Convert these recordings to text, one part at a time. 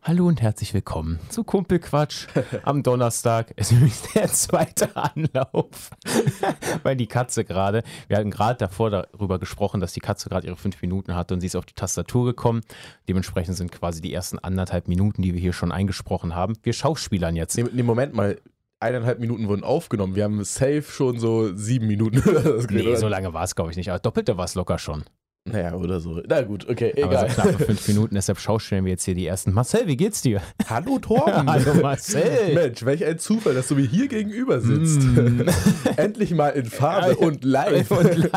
Hallo und herzlich willkommen zu Kumpelquatsch am Donnerstag. Es ist übrigens der zweite Anlauf, weil die Katze gerade, wir hatten gerade davor darüber gesprochen, dass die Katze gerade ihre 5 Minuten hatte und sie ist auf die Tastatur gekommen. Dementsprechend sind quasi die ersten 1,5 Minuten, die wir hier schon eingesprochen haben. Wir schauspielern jetzt. Nee, Moment mal. 1,5 Minuten wurden aufgenommen. Wir haben safe schon so 7 Minuten. Nee, so lange war es, glaube ich, nicht. Aber doppelte war es locker schon. Naja, oder so. Na gut, okay, Aber egal. so knappe 5 Minuten, deshalb schauspielen wir jetzt hier die ersten. Marcel, wie geht's dir? Hallo Torben. Hallo Marcel. Mensch, welch ein Zufall, dass du mir hier gegenüber sitzt. Endlich mal in Farbe und live.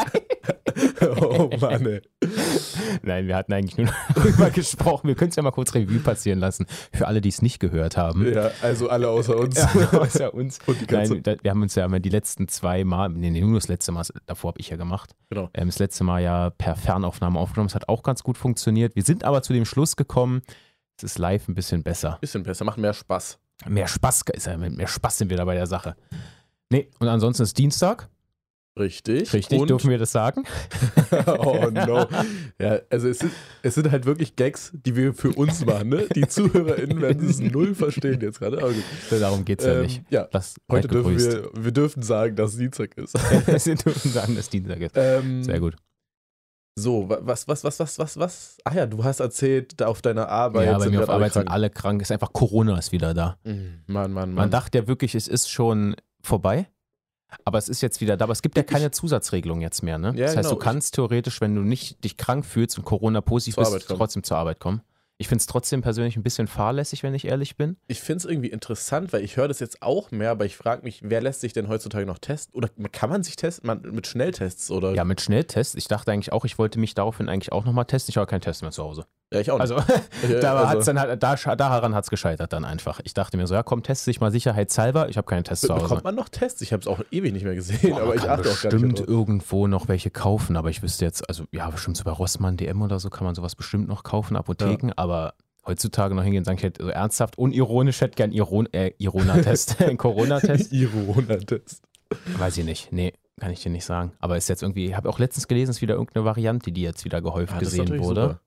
Oh Mann, ey. Nein, wir hatten eigentlich nur darüber gesprochen. Wir können es ja mal kurz Revue passieren lassen. Für alle, die es nicht gehört haben. Ja, also alle außer uns. Ja, außer uns. Und die Katze. Nein, wir haben uns ja immer die letzten 2 Mal, nur das letzte Mal, davor habe ich ja gemacht. Genau. Das letzte Mal ja per Fernaufnahme aufgenommen. Es hat auch ganz gut funktioniert. Wir sind aber zu dem Schluss gekommen, es ist live ein bisschen besser. Bisschen besser, macht mehr Spaß. Mehr Spaß sind wir da bei der Sache. Nee, und ansonsten ist Dienstag. Richtig. Richtig, dürfen wir das sagen? Oh no. Ja, also es sind halt wirklich Gags, die wir für uns machen, ne? Die ZuhörerInnen werden es null verstehen jetzt gerade. Aber gut. Darum geht es ja nicht. Ja, heute dürfen wir dürfen sagen, dass Dienstag ist. Wir dürfen sagen, dass Dienstag ist. Sehr gut. So, was? Ach ja, du hast erzählt, da auf deiner Arbeit. Ja, bei mir auf Arbeit sind alle krank. Ist einfach Corona ist wieder da. Mann. Man dachte ja wirklich, es ist schon vorbei. Aber es ist jetzt wieder da, aber es gibt ja keine Zusatzregelung jetzt mehr, ne? Ja, das heißt, genau. du kannst theoretisch, wenn du nicht dich krank fühlst und Corona-positiv bist, trotzdem zur Arbeit kommen. Ich finde es trotzdem persönlich ein bisschen fahrlässig, wenn ich ehrlich bin. Ich finde es irgendwie interessant, weil ich höre das jetzt auch mehr, aber ich frage mich, wer lässt sich denn heutzutage noch testen? Oder kann man sich testen? Mit Schnelltests, oder? Ja, mit Schnelltests. Ich dachte eigentlich auch, ich wollte mich daraufhin eigentlich auch nochmal testen. Ich habe keinen Test mehr zu Hause. Ja, ich auch nicht. Also, daran hat es gescheitert dann einfach. Ich dachte mir so, ja komm, test dich mal sicherheitshalber. Ich habe keinen Test zu Hause. Bekommt man noch Tests? Ich habe es auch ewig nicht mehr gesehen, aber ich achte auch gar nicht bestimmt drauf. irgendwo noch welche kaufen, aber ich wüsste jetzt, also ja, bestimmt so bei Rossmann, DM oder so kann man sowas bestimmt noch kaufen, Apotheken, aber heutzutage noch hingehen und sagen, ich hätte so ernsthaft, unironisch, hätte gern Irona-Test, Corona-Test. Irona-Test. Weiß ich nicht, nee, kann ich dir nicht sagen. Aber ist jetzt irgendwie, ich habe auch letztens gelesen, es ist wieder irgendeine Variante, die jetzt wieder gehäuft gesehen wurde.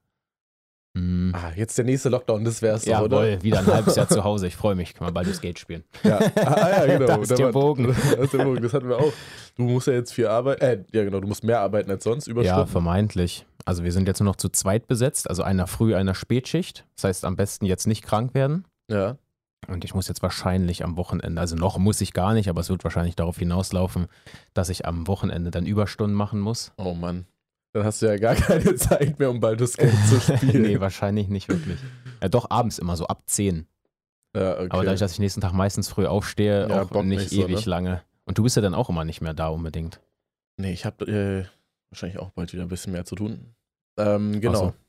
Jetzt der nächste Lockdown, das wär's doch, Jawohl, oder? wieder ein halbes Jahr zu Hause, ich freue mich, kann man bald das Skate spielen. Ja, genau. Da ist der Bogen. Das hatten wir auch. Du musst ja jetzt viel arbeiten, du musst mehr arbeiten als sonst, Überstunden. Ja, vermeintlich. Also wir sind jetzt nur noch zu zweit besetzt, also einer Früh-, einer Spätschicht. Das heißt, am besten jetzt nicht krank werden. Ja. Und ich muss jetzt wahrscheinlich am Wochenende, also noch muss ich gar nicht, aber es wird wahrscheinlich darauf hinauslaufen, dass ich am Wochenende dann Überstunden machen muss. Oh Mann. Dann hast du ja gar keine Zeit mehr, um Baldur's Gate zu spielen. Nee, wahrscheinlich nicht wirklich. Ja, doch abends immer so ab 10. Ja, okay. Aber dadurch, dass ich nächsten Tag meistens früh aufstehe, Ja, auch Bock nicht nicht so, ewig ne? lange. Und du bist ja dann auch immer nicht mehr da unbedingt. Nee, ich habe wahrscheinlich auch bald wieder ein bisschen mehr zu tun. Genau. Ach so.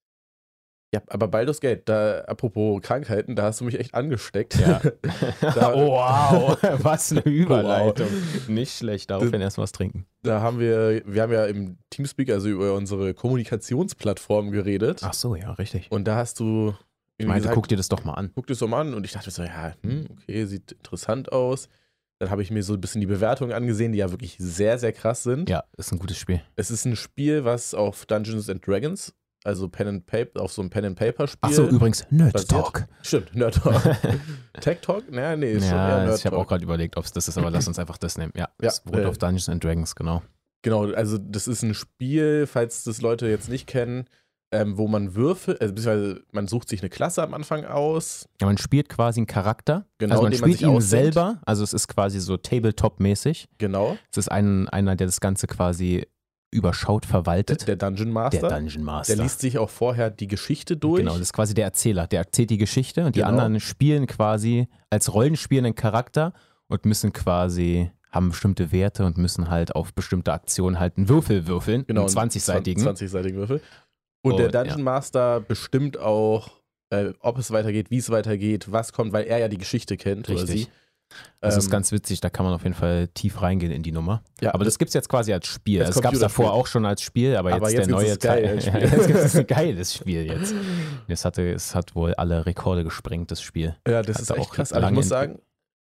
Ja, aber Baldur's Gate, da, apropos Krankheiten, da hast du mich echt angesteckt. Ja. Oh, wow, was eine Überleitung. Wow. Nicht schlecht, daraufhin erst was trinken. Da haben wir haben ja im Teamspeak, also über unsere Kommunikationsplattform geredet. Ach so, ja, richtig. Und da hast du Ich meinte, guck dir das doch mal an. Guck dir das doch mal an. Und ich dachte so, ja, okay, sieht interessant aus. Dann habe ich mir so ein bisschen die Bewertungen angesehen, die ja wirklich sehr, sehr krass sind. Ja, ist ein gutes Spiel. Es ist ein Spiel, was auf Dungeons and Dragons, also Pen and Paper, auf so ein Pen and Paper Spiel. Ach so, übrigens Nerd basiert. Talk. Stimmt, Nerd Talk. Tech Talk? Naja, nee, ist schon eher Nerd Talk. Ich habe auch gerade überlegt, ob es das ist, aber lass uns einfach das nehmen. Ja, das wurde auf Dungeons and Dragons, genau. Genau, also das ist ein Spiel, falls das Leute jetzt nicht kennen, wo man beziehungsweise man sucht sich eine Klasse am Anfang aus. Ja, man spielt quasi einen Charakter. Genau, also man den spielt sich ihn ausdenkt. selber, also es ist quasi so Tabletop-mäßig. Genau. Es ist einer, der das Ganze quasi überschaut, verwaltet. Der Dungeon Master. Der Dungeon Master. Der liest sich auch vorher die Geschichte durch. Genau, das ist quasi der Erzähler. Der erzählt die Geschichte und die Genau. anderen spielen quasi als rollenspielenden Charakter und müssen quasi, haben bestimmte Werte und müssen halt auf bestimmte Aktionen halt einen Würfel würfeln. Genau, einen 20-seitigen. 20-seitigen Würfel. Und der Dungeon Master bestimmt auch, ob es weitergeht, wie es weitergeht, was kommt, weil er ja die Geschichte kennt. Richtig. Oder sie. Das ist ganz witzig, da kann man auf jeden Fall tief reingehen in die Nummer. Ja, aber das gibt es jetzt quasi als Spiel. Das gab es Computerspiel. davor auch schon als Spiel, aber jetzt der gibt's neue es geil Teil. als Ja, Spiel. jetzt gibt es ein geiles Spiel jetzt. Es hat wohl alle Rekorde gesprengt, das Spiel. Ja, das Hat ist auch echt krass. Aber ich lange muss sagen,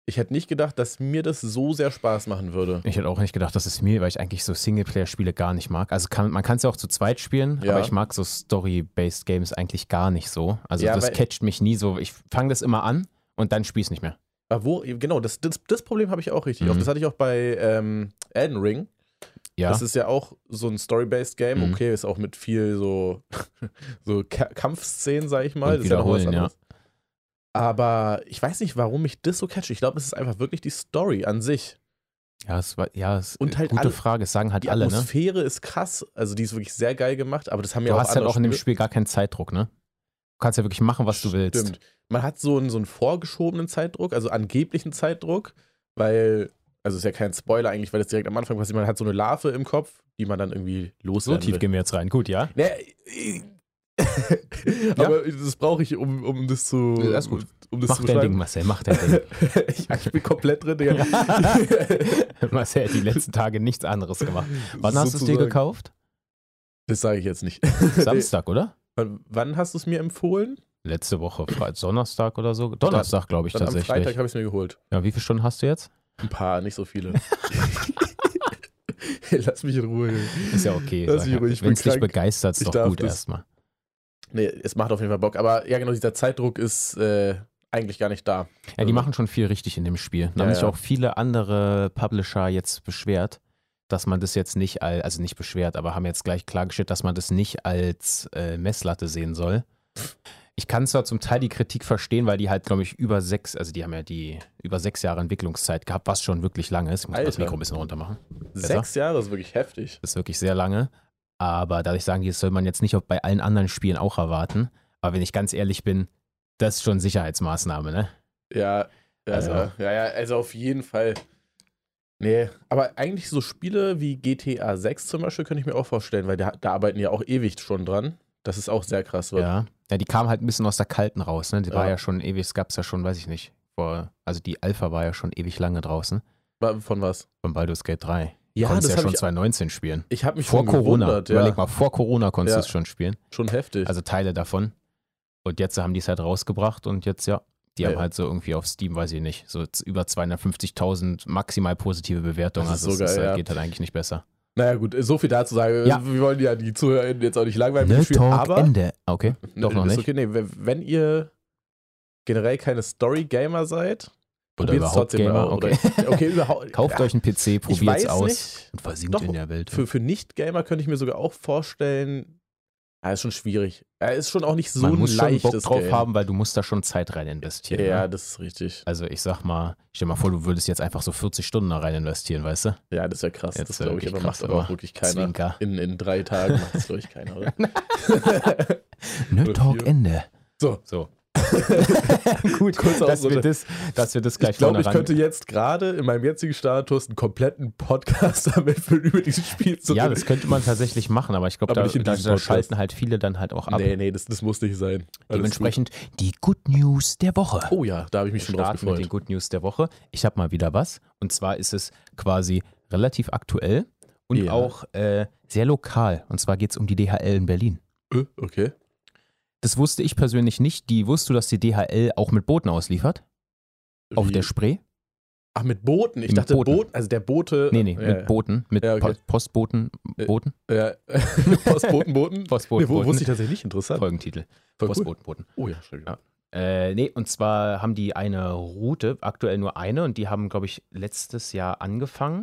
Ich hätte nicht gedacht, dass mir das so sehr Spaß machen würde. Ich hätte auch nicht gedacht, dass es mir, weil ich eigentlich so Singleplayer-Spiele gar nicht mag. Also man kann es ja auch zu zweit spielen, Ja. aber ich mag so Story-based Games eigentlich gar nicht so. Also Ja, das weil- catcht mich nie so. Ich fange das immer an und dann spiele ich es nicht mehr. Aber genau, das Problem habe ich auch richtig Mhm. oft. Das hatte ich auch bei Elden Ring. Ja, Das ist ja auch so ein Story-based Game. Mhm. Okay, ist auch mit viel so, so Kampfszenen, sag ich mal. Und Das ist ja noch was wiederholen, ja. anderes. Aber ich weiß nicht, warum mich das so catcht. Ich glaube, es ist einfach wirklich die Story an sich. es ist Und halt gute alle- Frage. Es sagen halt Die alle, ne? Atmosphäre ist krass. Also die ist wirklich sehr geil gemacht. Aber das haben ja Du auch hast halt andere auch in dem Spiele. Spiel gar keinen Zeitdruck, ne? Du kannst ja wirklich machen, was du willst. Stimmt. Man hat so einen vorgeschobenen Zeitdruck, also angeblichen Zeitdruck, weil, also ist ja kein Spoiler eigentlich, weil das direkt am Anfang passiert, man hat so eine Larve im Kopf, die man dann irgendwie So loswerden tief will. gehen wir jetzt rein. Gut, ja? Aber das brauche ich, um das zu, Ja, ist gut. um das Mach zu dein Ding, beschreiben. Marcel, mach dein Ding. Ich bin komplett drin, Digga. Marcel hat die letzten Tage nichts anderes gemacht. Wann hast du es dir Sozusagen. gekauft? Das sage ich jetzt nicht. Samstag, oder? Wann hast du es mir empfohlen? Letzte Woche, Donnerstag oder so? Donnerstag, glaube ich, Dann am tatsächlich. Freitag habe ich es mir geholt. Ja, wie viele Stunden hast du jetzt? Ein paar, nicht so viele. Lass mich in Ruhe. Ist ja okay. Lass mich ruhig, ich bin Wenn es dich krank. begeistert, ist Ich doch darf gut das. erstmal. Nee, es macht auf jeden Fall Bock. Aber ja, genau, dieser Zeitdruck ist eigentlich gar nicht da. Ja, die machen schon viel richtig in dem Spiel. Da haben sich auch viele andere Publisher jetzt beschwert, dass man das jetzt nicht also nicht beschwert, aber haben jetzt gleich klargestellt, dass man das nicht als Messlatte sehen soll. Ich kann zwar zum Teil die Kritik verstehen, weil die halt, glaube ich, die haben ja die über 6 Jahre Entwicklungszeit gehabt, was schon wirklich lange ist. Ich muss mal das Alter. Mikro ein bisschen runter machen. 6 Jahre ist wirklich heftig. Das ist wirklich sehr lange. Aber dadurch sagen die, das soll man jetzt nicht auch bei allen anderen Spielen auch erwarten. Aber wenn ich ganz ehrlich bin, das ist schon Sicherheitsmaßnahme, ne? Ja, Also. also auf jeden Fall. Nee, aber eigentlich so Spiele wie GTA 6 zum Beispiel könnte ich mir auch vorstellen, weil da arbeiten ja auch ewig schon dran. Das ist auch sehr krass. Wird. Ja, die kam halt ein bisschen aus der Kalten raus, ne? Die war Ja. ja schon ewig, es gab es ja schon, weiß ich nicht, also die Alpha war ja schon ewig lange draußen, Von was? von Baldur's Gate 3. Ja, Konntest das ja habe schon ich, 2019 spielen. ich habe mich Vor schon Corona, gewundert. überleg Ja, mal, vor Corona konntest Ja. du es schon spielen. schon heftig. Also Teile davon. Und jetzt haben die es halt rausgebracht und jetzt, ja, die haben Ja. halt so irgendwie auf Steam, weiß ich nicht, so über 250.000 maximal positive Bewertungen. Das ist Also so es geil, ja. geht halt eigentlich nicht besser. Naja, gut, so viel dazu sagen. Ja. Wir wollen ja die ZuhörerInnen jetzt auch nicht langweilen mit dem Ne, Spiel, Talk, aber Ende. Okay, doch noch ist nicht. okay. Nee, wenn ihr generell keine Story-Gamer seid, Oder probiert's überhaupt trotzdem Gamer, mal. okay. Okay, überhaupt. Kauft ja, euch einen PC, ich probiert's weiß aus nicht. und versinkt Doch, in der Welt. Für Nicht-Gamer könnte ich mir sogar auch vorstellen, ist schon schwierig. Ist schon auch nicht so Man ein muss schon Bock leichtes drauf Game. haben, weil du musst da schon Zeit rein investieren. Ja, Ne? das ist richtig. Also ich sag mal, stell dir mal vor, du würdest jetzt einfach so 40 Stunden da rein investieren, weißt du? Ja, das ist ja krass. Jetzt Das glaube ich, wirklich aber macht krass, aber auch aber wirklich keiner. Zwinker. In 3 Tagen macht das, glaube ich, keiner, oder? Ne, Oder Talk 4. Ende. So. Gut, Kurzer dass wir Ausrutscher. das gleich Ich glaube, ich vorne könnte jetzt gerade in meinem jetzigen Status einen kompletten Podcast damit füllen, über dieses Spiel zu Ja, reden. das könnte man tatsächlich machen, aber ich glaube, Aber da, nicht in da, diesem da Podcast. schalten halt viele dann halt auch ab. Nee, das muss nicht sein. Alles Dementsprechend die Good News der Woche. gut. Oh ja, da habe ich mich schon drauf Starten mit den gefreut. Good News der Woche. Ich habe mal wieder was. Und zwar ist es quasi relativ aktuell und Ja. auch sehr lokal. Und zwar geht es um die DHL in Berlin. Okay. Das wusste ich persönlich nicht. Wusstest du, dass die DHL auch mit Booten ausliefert? Auf Wie? der Spree? Ach, mit Booten? Ich Mit dachte Booten. Boot, also der Bote. Nee, ja, mit Booten. Mit Ja, okay. Postboten. Booten? Ja, Postboten. Postboten. Nee, wusste ich tatsächlich nicht. Interessant. Folgentitel. Voll cool. Postboten. Oh ja, schön. Ja. Nee, und zwar haben die eine Route, aktuell nur eine, und die haben, glaube ich, letztes Jahr angefangen.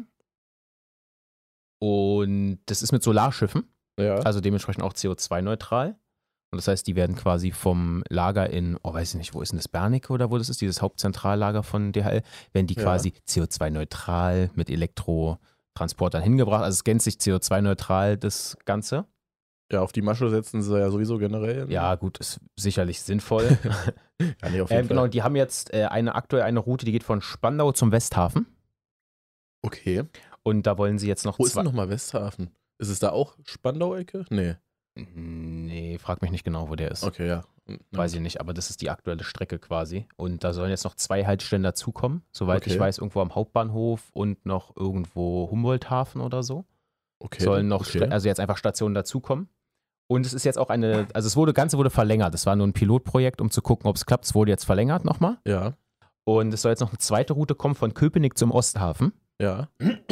Und das ist mit Solarschiffen, Ja. also dementsprechend auch CO2-neutral. Und das heißt, die werden quasi vom Lager weiß ich nicht, wo ist denn das, Bernicke oder wo das ist, dieses Hauptzentrallager von DHL, werden die Ja. quasi CO2-neutral mit Elektrotransportern hingebracht. Also es gänzt sich CO2-neutral, das Ganze. Ja, auf die Masche setzen sie ja sowieso generell. Ja, gut, ist sicherlich sinnvoll. Ja, nee, auf jeden Genau, Fall. die haben jetzt aktuell eine Route, die geht von Spandau zum Westhafen. Okay. Und da wollen sie jetzt noch Wo ist denn nochmal Westhafen? Ist es da auch Spandau-Ecke? Nee. Nee, frag mich nicht genau, wo der ist. Okay, ja. Weiß ich nicht, aber das ist die aktuelle Strecke quasi. Und da sollen jetzt noch 2 Haltestellen dazukommen, soweit ich Okay. weiß, irgendwo am Hauptbahnhof und noch irgendwo Humboldthafen oder so. Okay. Sollen noch, okay. also jetzt einfach Stationen dazukommen. Und es ist jetzt auch das Ganze wurde verlängert. Das war nur ein Pilotprojekt, um zu gucken, ob es klappt. Es wurde jetzt verlängert nochmal. Ja. Und es soll jetzt noch eine zweite Route kommen von Köpenick zum Osthafen. Ja.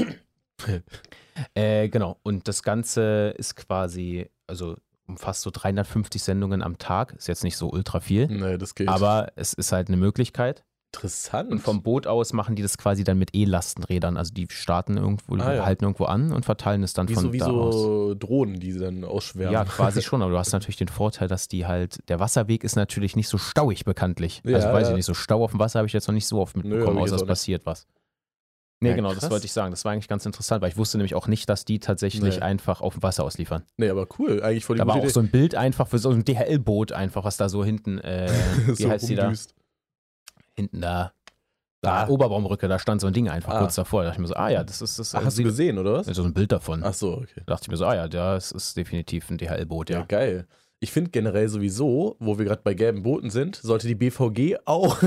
Genau. Und das Ganze ist quasi, also umfasst so 350 Sendungen am Tag. Ist jetzt nicht so ultra viel. Nee, das geht. Aber es ist halt eine Möglichkeit. Interessant. Und vom Boot aus machen die das quasi dann mit E-Lastenrädern. Also die starten irgendwo, halten irgendwo an und verteilen es dann von da aus. Wie so Drohnen, die dann ausschwärmen. Ja, quasi schon. Aber du hast natürlich den Vorteil, dass die halt, der Wasserweg ist natürlich nicht so stauig bekanntlich. Ja, also weiß ich nicht, so Stau auf dem Wasser habe ich jetzt noch nicht so oft mitbekommen, außer es passiert was. Nee, ja, genau, krass. Das wollte ich sagen. Das war eigentlich ganz interessant, weil ich wusste nämlich auch nicht, dass die tatsächlich einfach auf dem Wasser ausliefern. Nee, aber cool. Eigentlich voll die Da war auch so ein Bild einfach für so ein DHL-Boot einfach, was da so hinten, wie so heißt die da? Hinten da. Oberbaumbrücke, da stand so ein Ding einfach kurz davor. Da dachte ich mir so, das ist das. Hast du gesehen, oder was? So ein Bild davon. Ach so, okay. Da dachte ich mir so, das ist definitiv ein DHL-Boot, ja. Ja, geil. Ich finde generell sowieso, wo wir gerade bei gelben Booten sind, sollte die BVG auch,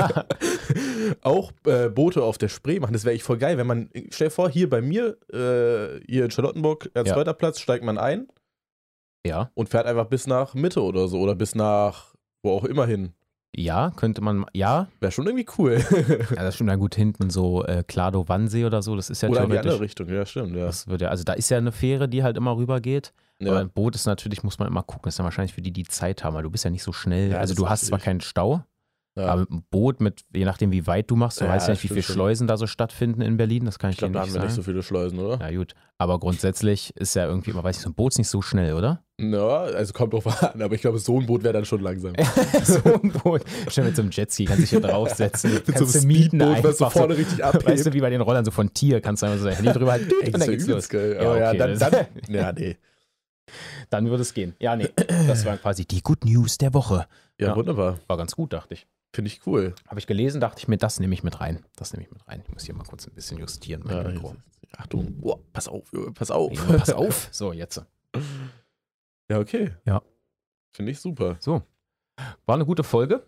Boote auf der Spree machen. Das wäre echt voll geil, wenn man, stell dir vor, hier bei mir, hier in Charlottenburg, Ernst-Reuter-Platz, steigt man ein und fährt einfach bis nach Mitte oder so oder bis nach wo auch immer hin. Ja, könnte man, ja. Wäre schon irgendwie cool. Ja, das stimmt dann gut hinten so Klado-Wannsee oder so, das ist ja oder theoretisch. in die andere Richtung, ja stimmt. Ja. Das würde, also da ist ja eine Fähre, die halt immer rüber geht. Ja. Aber ein Boot ist natürlich, muss man immer gucken, das ist dann wahrscheinlich für die Zeit haben, weil du bist ja nicht so schnell. Ja, also du hast zwar keinen Stau, aber mit einem Boot, je nachdem wie weit du machst, du weißt ja nicht, wie viele Schleusen da so stattfinden in Berlin, das kann ich dir nicht sagen. Da haben wir nicht so viele Schleusen, oder? Ja gut, aber grundsätzlich ist ja irgendwie, man weiß nicht, so ein Boot ist nicht so schnell, oder? Ja, also kommt drauf an, aber ich glaube, so ein Boot wäre dann schon langsam. So ein Boot, schon mit so einem Jetski, kannst dich hier draufsetzen. Mit so einem Speedboot, was so vorne richtig abhebt. Weißt du, wie bei den Rollern so von Tier, kannst du einfach so dein Handy drüber halten und dann geht's los. Geil. Ja, okay, dann nee. Dann würde es gehen. Ja, nee, das waren quasi die Good News der Woche. Ja, wunderbar. War ganz gut, dachte ich. Finde ich cool. Habe ich gelesen, dachte ich mir, das nehme ich mit rein. Ich muss hier mal kurz ein bisschen justieren. Achtung, pass auf, Junge, pass auf. Ja, pass auf. So, jetzt. Ja, okay. Ja. Finde ich super. So. War eine gute Folge.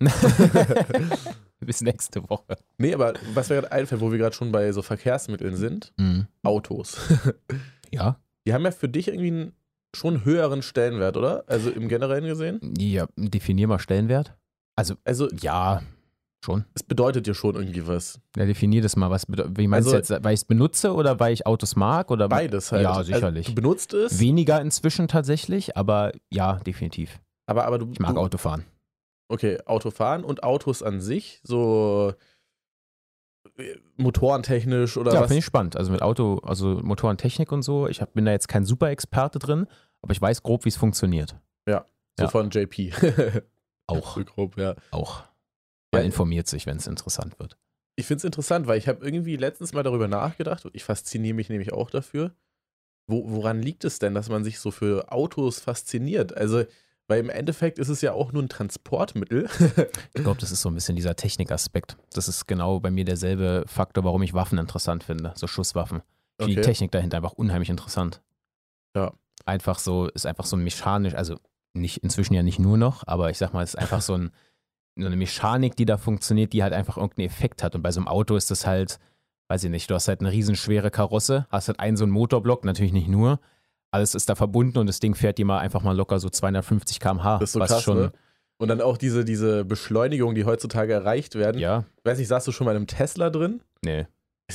Bis nächste Woche. Nee, aber was mir gerade einfällt, wo wir gerade schon bei so Verkehrsmitteln sind, Autos. Ja. Die haben ja für dich irgendwie schon einen höheren Stellenwert, oder? Also im Generellen gesehen? Ja, definier mal Stellenwert. Also ja, schon. Es bedeutet dir schon irgendwie was. Ja, definier das mal. Wie meinst du jetzt? Weil ich es benutze oder weil ich Autos mag? Oder? Beides halt. Ja, sicherlich. Also, du benutzt es? Weniger inzwischen tatsächlich, aber ja, definitiv. Aber ich mag Autofahren. Okay, Autofahren und Autos an sich, so motorentechnisch oder was? Ja, finde ich spannend. Also mit Motorentechnik und so. Ich bin da jetzt kein Super-Experte drin, aber ich weiß grob, wie es funktioniert. Ja, von JP. Auch. So grob, ja. Auch. Man informiert sich, wenn es interessant wird. Ich finde es interessant, weil ich habe irgendwie letztens mal darüber nachgedacht, ich fasziniere mich nämlich auch dafür, woran liegt es denn, dass man sich so für Autos fasziniert? Also, weil im Endeffekt ist es ja auch nur ein Transportmittel. Ich glaube, das ist so ein bisschen dieser Technikaspekt. Das ist genau bei mir derselbe Faktor, warum ich Waffen interessant finde, so Schusswaffen. Ich finde die Technik dahinter einfach unheimlich interessant. Ja. Ist einfach so mechanisch, also inzwischen ja nicht nur noch, aber ich sag mal, es ist einfach so eine Mechanik, die da funktioniert, die halt einfach irgendeinen Effekt hat. Und bei so einem Auto ist das halt, weiß ich nicht, du hast halt eine riesenschwere Karosse, hast halt so einen Motorblock, natürlich nicht nur. Alles ist da verbunden und das Ding fährt dir mal einfach mal locker so 250 km/h. Das ist so krass, schon. Ne? Und dann auch diese Beschleunigung, die heutzutage erreicht werden. Ja. Ich weiß nicht, saßt du schon mal in einem Tesla drin? Nee.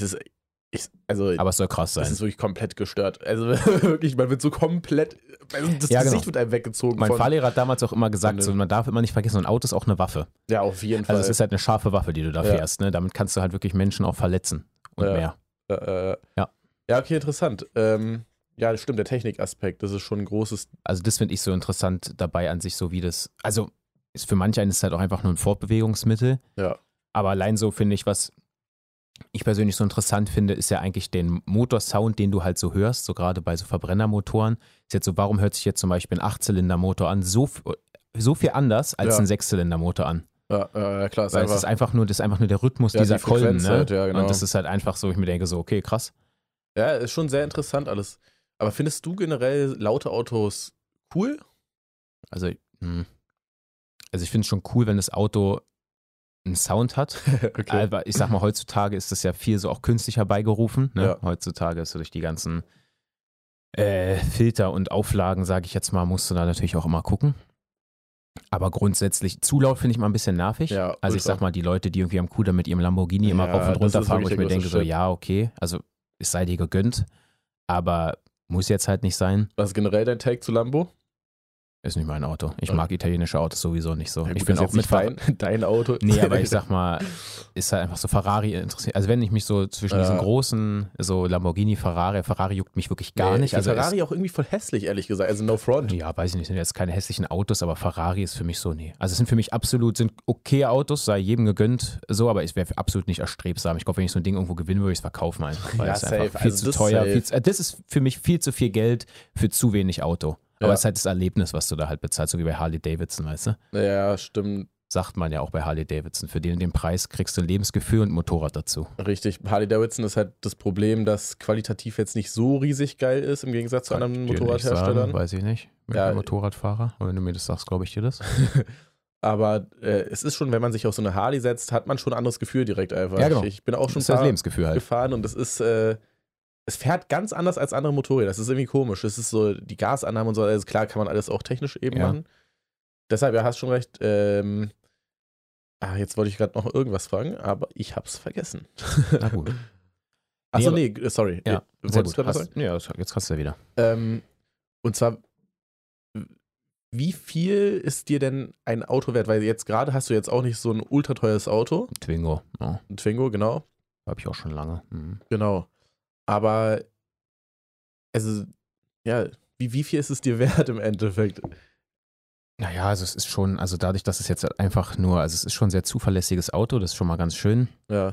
Aber es soll krass sein. Das ist wirklich komplett gestört. Also wirklich, man wird so komplett, das Gesicht wird einem weggezogen. Mein Fahrlehrer hat damals auch immer gesagt, so, man darf immer nicht vergessen, ein Auto ist auch eine Waffe. Ja, auf jeden Fall. Also es ist halt eine scharfe Waffe, die du da fährst. Ne? Damit kannst du halt wirklich Menschen auch verletzen und mehr. Ja, okay, interessant. Ja, das stimmt, der Technikaspekt, das ist schon ein großes. Also das finde ich so interessant dabei an sich, so wie das, also für manche einen ist es halt auch einfach nur ein Fortbewegungsmittel. Ja. Aber allein so finde ich, was ich persönlich so interessant finde, ist ja eigentlich den Motorsound, den du halt so hörst, so gerade bei so Verbrennermotoren. Ist jetzt so, warum hört sich jetzt zum Beispiel ein 8-Zylinder-Motor an so viel anders als ein 6-Zylinder-Motor an? Ja, klar. Weil es ist einfach nur der Rhythmus dieser Kolben, ne? Halt, ja, genau. Und das ist halt einfach so, ich mir denke so, okay, krass. Ja, ist schon sehr interessant alles. Aber findest du generell laute Autos cool? Also ich finde es schon cool, wenn das Auto einen Sound hat. Okay. Aber ich sag mal, heutzutage ist das ja viel so auch künstlich herbeigerufen. Ne? Ja. Heutzutage ist so durch die ganzen Filter und Auflagen, sage ich jetzt mal, musst du da natürlich auch immer gucken. Aber grundsätzlich, zu laut finde ich mal ein bisschen nervig. Ja, also ich ultra. sag mal, die Leute, die irgendwie am Kudamm mit ihrem Lamborghini immer Ja, rauf und das runter ist fahren, wo wirklich ich mir der denke, große so Shit. ja, okay, also es sei dir gegönnt, aber muss jetzt halt nicht sein. Was ist generell dein Take zu Lambo? Ist nicht mein Auto. Ich Ja. mag italienische Autos sowieso nicht so. Ja, Ich gut, bin das auch ist jetzt nicht dein Auto. Nee, aber ich sag mal, ist halt einfach so Ferrari interessiert. Also wenn ich mich so zwischen diesen Ja. großen, so Lamborghini, Ferrari juckt mich wirklich gar nicht. Ja, Also Ferrari auch irgendwie voll hässlich, ehrlich gesagt. Also no front. ja, weiß ich nicht, sind jetzt keine hässlichen Autos, aber Ferrari ist für mich so, nee. Also es sind für mich sind okay Autos, sei jedem gegönnt, so, aber ich wäre absolut nicht erstrebsam. Ich glaube, wenn ich so ein Ding irgendwo gewinnen würde, ich es verkaufen einfach. Weil Ja, es ist einfach safe. viel Also zu das teuer. safe. Das ist für mich viel zu viel Geld für zu wenig Auto. Aber Ja. es ist halt das Erlebnis, was du da halt bezahlst, so wie bei Harley Davidson, weißt du? Ja, stimmt. Sagt man ja auch bei Harley Davidson. Für den Preis kriegst du ein Lebensgefühl und ein Motorrad dazu. Richtig. Harley Davidson ist halt das Problem, dass qualitativ jetzt nicht so riesig geil ist, im Gegensatz zu anderen Kann ich dir nicht Motorradherstellern. sagen, weiß ich nicht. Mit Ja. einem Motorradfahrer. Und wenn du mir das sagst, glaube ich dir das. Aber es ist schon, wenn man sich auf so eine Harley setzt, hat man schon ein anderes Gefühl direkt einfach. Ja, genau. Ich bin auch schon Das ist das Lebensgefühl halt. gefahren und es ist, es fährt ganz anders als andere Motorräder. Das ist irgendwie komisch. Es ist so, die Gasannahme und so, also klar kann man alles auch technisch eben Ja. machen. Deshalb, ja, hast schon recht. Jetzt wollte ich gerade noch irgendwas fragen, aber ich hab's vergessen. Na gut. Achso, Nee, nee, sorry. Ja, Du sehr wolltest gut. gerade was sagen? Ja, jetzt kannst du ja wieder. Und zwar, wie viel ist dir denn ein Auto wert? Weil jetzt gerade hast du jetzt auch nicht so ein ultra teures Auto. Twingo. Ja, Ein Twingo, genau. habe ich auch schon lange. Mhm. Genau. Aber, also, ja, wie viel ist es dir wert im Endeffekt? Naja, also es ist schon, also dadurch, dass es jetzt einfach nur, also es ist schon ein sehr zuverlässiges Auto, das ist schon mal ganz schön. Ja,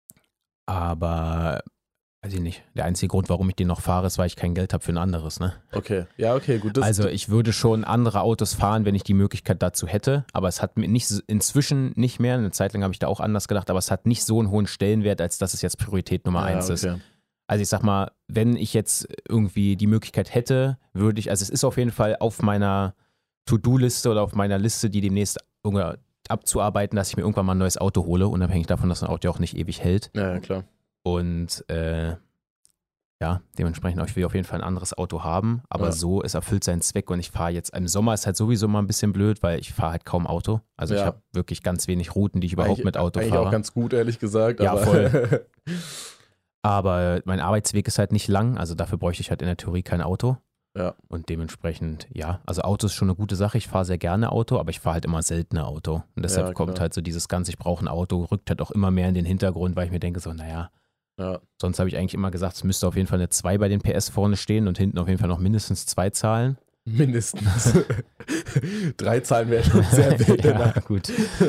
Aber, weiß ich nicht, der einzige Grund, warum ich den noch fahre, ist, weil ich kein Geld habe für ein anderes, ne? okay. Ja, okay, gut. Das, Also ich würde schon andere Autos fahren, wenn ich die Möglichkeit dazu hätte, aber es hat mir nicht, inzwischen nicht mehr, eine Zeit lang habe ich da auch anders gedacht, aber es hat nicht so einen hohen Stellenwert, als dass es jetzt Priorität Nummer 1 ist. okay. Also ich sag mal, wenn ich jetzt irgendwie die Möglichkeit hätte, würde ich, also es ist auf jeden Fall auf meiner To-Do-Liste oder auf meiner Liste, die demnächst abzuarbeiten, dass ich mir irgendwann mal ein neues Auto hole, unabhängig davon, dass ein Auto ja auch nicht ewig hält. Ja, klar. Und ja, dementsprechend, ich will auf jeden Fall ein anderes Auto haben, aber Ja. so, es erfüllt seinen Zweck und ich fahre jetzt, im Sommer ist halt sowieso mal ein bisschen blöd, weil ich fahre halt kaum Auto. Also ich Ja. habe wirklich ganz wenig Routen, die ich überhaupt mit Auto Eigentlich fahre. auch ganz gut, ehrlich gesagt. Ja, aber voll. Aber mein Arbeitsweg ist halt nicht lang, also dafür bräuchte ich halt in der Theorie kein Auto. Ja. Und dementsprechend, ja, also Auto ist schon eine gute Sache. Ich fahre sehr gerne Auto, aber ich fahre halt immer seltener Auto. Und deshalb Ja, kommt klar. halt so dieses Ganze, ich brauche ein Auto, rückt halt auch immer mehr in den Hintergrund, weil ich mir denke so, naja, Ja. sonst habe ich eigentlich immer gesagt, es müsste auf jeden Fall eine 2 bei den PS vorne stehen und hinten auf jeden Fall noch mindestens 2 Zahlen. Mindestens. 3 Zahlen wäre schon sehr wild. Ja, gut.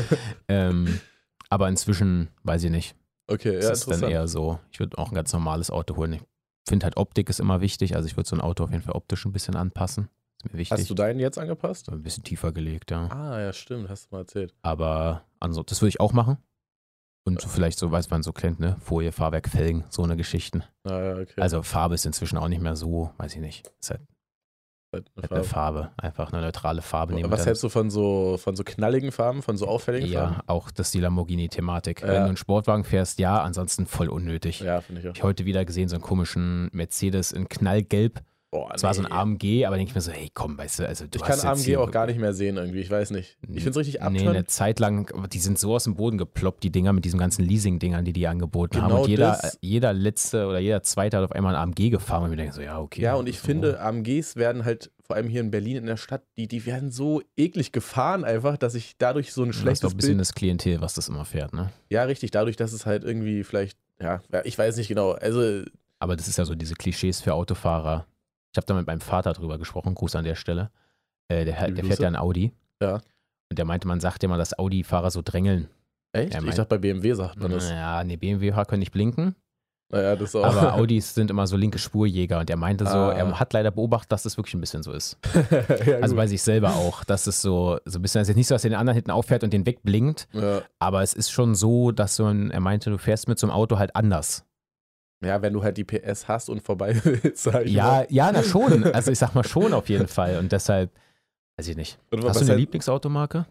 Aber inzwischen, weiß ich nicht, Okay, es ja, ist dann interessant. eher so, ich würde auch ein ganz normales Auto holen. Ich finde halt Optik ist immer wichtig, also ich würde so ein Auto auf jeden Fall optisch ein bisschen anpassen. Ist mir wichtig. Hast du deinen jetzt angepasst? So ein bisschen tiefer gelegt, ja. Ah, ja, stimmt, hast du mal erzählt. Aber also, das würde ich auch machen. Und so vielleicht so, weiß man so kennt, ne? Folie, Fahrwerk, Felgen, so eine Geschichten. Ah, ja, okay. Also Farbe ist inzwischen auch nicht mehr so, weiß ich nicht. Ist halt Halt eine eine Farbe. Einfach eine neutrale Farbe nehmen. Was hältst du von so knalligen Farben, von so auffälligen Farben? Ja, auch das ist die Lamborghini-Thematik. Ja. Wenn du einen Sportwagen fährst, ja, ansonsten voll unnötig. Ja, finde ich auch. Ich heute wieder gesehen, so einen komischen Mercedes in Knallgelb. Boah, Es war so ein AMG, aber denke ich mir so, hey, komm, weißt du, also du Ich hast kann jetzt AMG hier auch gar nicht mehr sehen irgendwie, ich weiß nicht. Ich finde es richtig Nee, abturnt. eine Zeit lang, die sind so aus dem Boden geploppt, die Dinger mit diesen ganzen Leasing-Dingern, die angeboten haben. Genau Und jeder, das. jeder letzte oder jeder zweite hat auf einmal ein AMG gefahren und wir denken so, ja, okay. Ja, und ich so. finde, AMGs werden halt, vor allem hier in Berlin in der Stadt, die werden so eklig gefahren einfach, dass ich dadurch so ein Das ist doch schlechtes ein bisschen Bild... das Klientel, was das immer fährt, ne? Ja, richtig, dadurch, dass es halt irgendwie vielleicht, ja, ich weiß nicht genau, also, Aber das ist ja so diese Klischees für Autofahrer. Ich habe da mit meinem Vater drüber gesprochen, Gruß an der Stelle. Der fährt ja ein Audi. Ja. Und der meinte, man sagt ja mal, dass Audi-Fahrer so drängeln. echt? Ja, Ich mein- dachte, bei BMW sagt man das. Ja, nee, BMW-Fahrer können nicht blinken, Naja, das auch. aber Audis sind immer so linke Spurjäger. Und er meinte so, Ah. er hat leider beobachtet, dass das wirklich ein bisschen so ist. ja, Also gut. bei sich selber auch, dass es so ein bisschen, es ist jetzt nicht so, dass er den anderen hinten auffährt und den wegblinkt, Ja. aber es ist schon so, dass er meinte, du fährst mit so einem Auto halt anders. Ja, wenn du halt die PS hast und vorbei willst, sag ich mal. Ja, na schon. Also ich sag mal schon auf jeden Fall. Und deshalb, weiß ich nicht. Und Hast was du eine halt- Lieblingsautomarke?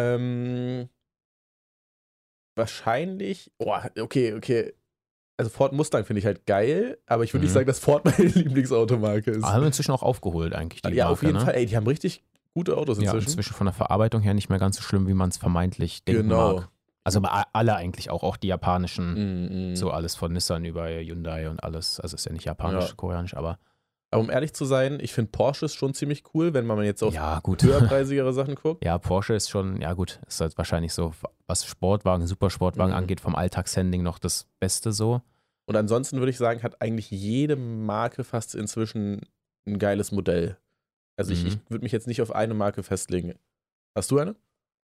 Wahrscheinlich, okay. Also Ford Mustang finde ich halt geil, aber ich würde nicht Mhm. sagen, dass Ford meine Lieblingsautomarke ist. Haben wir inzwischen auch aufgeholt eigentlich, die ja, Marke, auf jeden ne? Fall. Ey, die haben richtig gute Autos Ja, inzwischen. inzwischen von der Verarbeitung her nicht mehr ganz so schlimm, wie man es vermeintlich denken mag. Also alle eigentlich auch die japanischen, so alles von Nissan über Hyundai und alles. Also ist ja nicht japanisch, koreanisch, aber. Aber um ehrlich zu sein, ich finde Porsches schon ziemlich cool, wenn man jetzt auf gut. höherpreisigere Sachen guckt. Ja, Porsche ist schon, ist halt wahrscheinlich so, was Sportwagen, Supersportwagen angeht, vom Alltagshandling noch das Beste so. Und ansonsten würde ich sagen, hat eigentlich jede Marke fast inzwischen ein geiles Modell. Also ich würde mich jetzt nicht auf eine Marke festlegen. Hast du eine?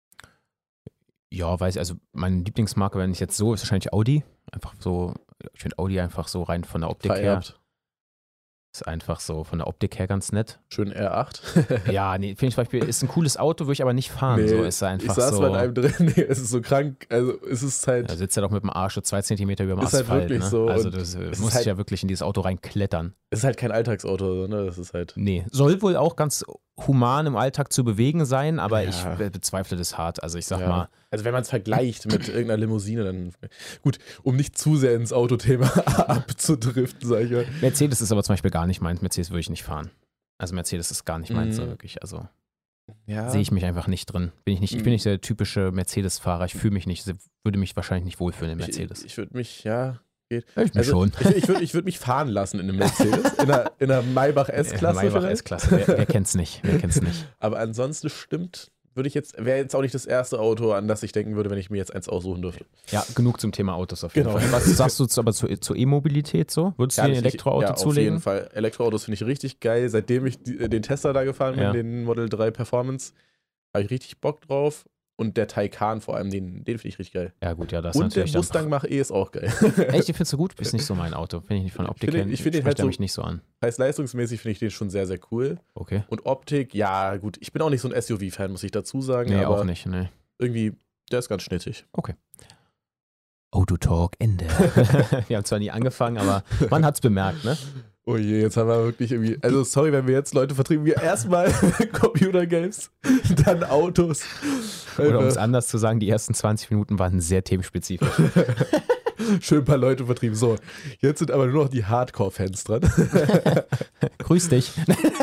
Ja, also meine Lieblingsmarke, wenn ich jetzt so, ist wahrscheinlich Audi. Einfach so, ich finde Audi einfach so rein von der Optik her. Ist einfach so von der Optik her ganz nett. Schön R8. Ja, nee, finde ich zum Beispiel, ist ein cooles Auto, würde ich aber nicht fahren. Nee, so ist einfach ich saß so. bei einem drin, nee, es ist so krank. Also es ist halt. Da sitzt ja doch mit dem Arsch so 2 Zentimeter über dem ist Asphalt. Halt wirklich ne? so. Also das muss halt, ja wirklich in dieses Auto reinklettern. Es ist halt kein Alltagsauto, ne? Das ist halt. Nee, soll wohl auch ganz human im Alltag zu bewegen sein, aber ich bezweifle das hart. Also ich sag mal. Also wenn man es vergleicht mit irgendeiner Limousine, dann gut, um nicht zu sehr ins Autothema abzudriften, sag ich mal. Mercedes ist aber zum Beispiel gar nicht meins. Mercedes würde ich nicht fahren. Also Mercedes ist gar nicht meins, so wirklich. Also sehe ich mich einfach nicht drin. Ich bin nicht der typische Mercedes-Fahrer. Ich fühle mich nicht, würde mich wahrscheinlich nicht wohlfühlen in Mercedes. Ich würde mich, geht. Ich schon. Ich würd mich fahren lassen in einem Mercedes, in einer Maybach S-Klasse. Maybach S-Klasse, wer kennt's nicht? Aber ansonsten wäre jetzt auch nicht das erste Auto, an das ich denken würde, wenn ich mir jetzt eins aussuchen dürfte. Ja, genug zum Thema Autos auf jeden Fall. Was sagst du aber zur E-Mobilität so? Würdest du dir ein Elektroauto zulegen? Auf jeden Fall. Elektroautos finde ich richtig geil. Seitdem ich den Tesla da gefahren bin, den Model 3 Performance, habe ich richtig Bock drauf. Und der Taycan vor allem, den finde ich richtig geil. Ja gut, das und natürlich. Und der Mustang Mach-E ist auch geil. Echt, den findest du gut? Ist nicht so mein Auto. Finde ich nicht von Optik her. Ich finde den halt so, mich nicht so an. Heißt leistungsmäßig finde ich den schon sehr, sehr cool. Okay. Und Optik, ja gut, ich bin auch nicht so ein SUV-Fan, muss ich dazu sagen. Nee, aber auch nicht, nee. Irgendwie, der ist ganz schnittig. Okay. Autotalk, Ende. Wir haben zwar nie angefangen, aber man hat's bemerkt, ne? Oh je, jetzt haben wir wirklich irgendwie, also sorry, wenn wir jetzt Leute vertrieben, wir erstmal Computergames, dann Autos. Oder um es anders zu sagen, die ersten 20 Minuten waren sehr themenspezifisch. Schön ein paar Leute vertrieben. So, jetzt sind aber nur noch die Hardcore-Fans dran. Grüß dich.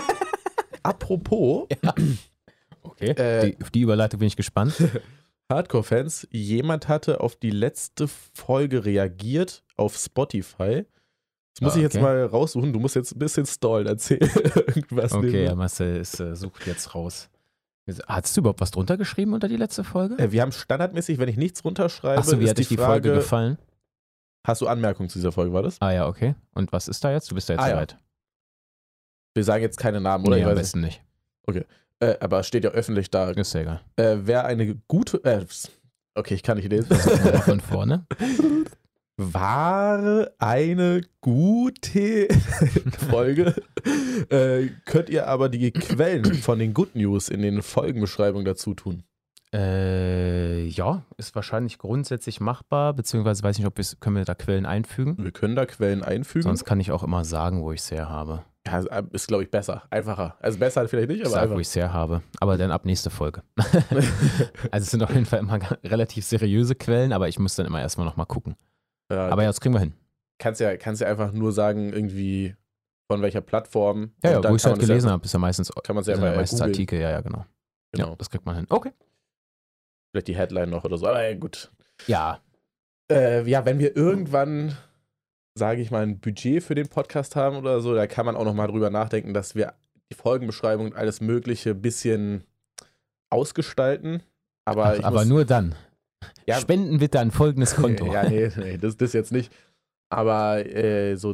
Apropos. Ja. Okay, auf die Überleitung bin ich gespannt. Hardcore-Fans, jemand hatte auf die letzte Folge reagiert auf Spotify. Das muss ich jetzt mal raussuchen. Du musst jetzt ein bisschen stallen, erzählen. Irgendwas. Okay, ja, Marcel sucht jetzt raus. Hattest du überhaupt was drunter geschrieben unter die letzte Folge? Wir haben standardmäßig, wenn ich nichts runterschreibe, Achso, wie hat dir die Folge gefallen? Hast du Anmerkungen zu dieser Folge, war das? Ah ja, okay. Und was ist da jetzt? Du bist da jetzt soweit. Ja. Wir sagen jetzt keine Namen, oder? Nee, am besten nicht. Okay. Aber es steht ja öffentlich da. Ist ja egal. Wer eine gute... okay, ich kann nicht lesen. Von vorne. War eine gute Folge. Könnt ihr aber die Quellen von den Good News in den Folgenbeschreibungen dazu tun? Ja, ist wahrscheinlich grundsätzlich machbar, beziehungsweise weiß nicht, können wir da Quellen einfügen? Wir können da Quellen einfügen. Sonst kann ich auch immer sagen, wo ich es her habe. Ja, ist, glaube ich, besser. Einfacher. Also besser vielleicht nicht, aber einfach. Wo ich es her habe. Aber dann ab nächste Folge. Also es sind auf jeden Fall immer relativ seriöse Quellen, aber ich muss dann immer erstmal nochmal gucken. Ja, aber ja, das kriegen wir hin. Kannst ja einfach nur sagen, irgendwie von welcher Plattform. Ja, wo ich es halt gelesen habe, ist ja meistens, kann man ja meistens Artikel, ja, genau. Ja, das kriegt man hin. Okay. Vielleicht die Headline noch oder so, aber ja, gut. Ja. Ja, wenn wir irgendwann, sage ich mal, ein Budget für den Podcast haben oder so, da kann man auch nochmal drüber nachdenken, dass wir die Folgenbeschreibung und alles Mögliche ein bisschen ausgestalten. Aber nur dann. Ja, Spenden bitte an folgendes Konto. Ja, nee, das jetzt nicht. Aber so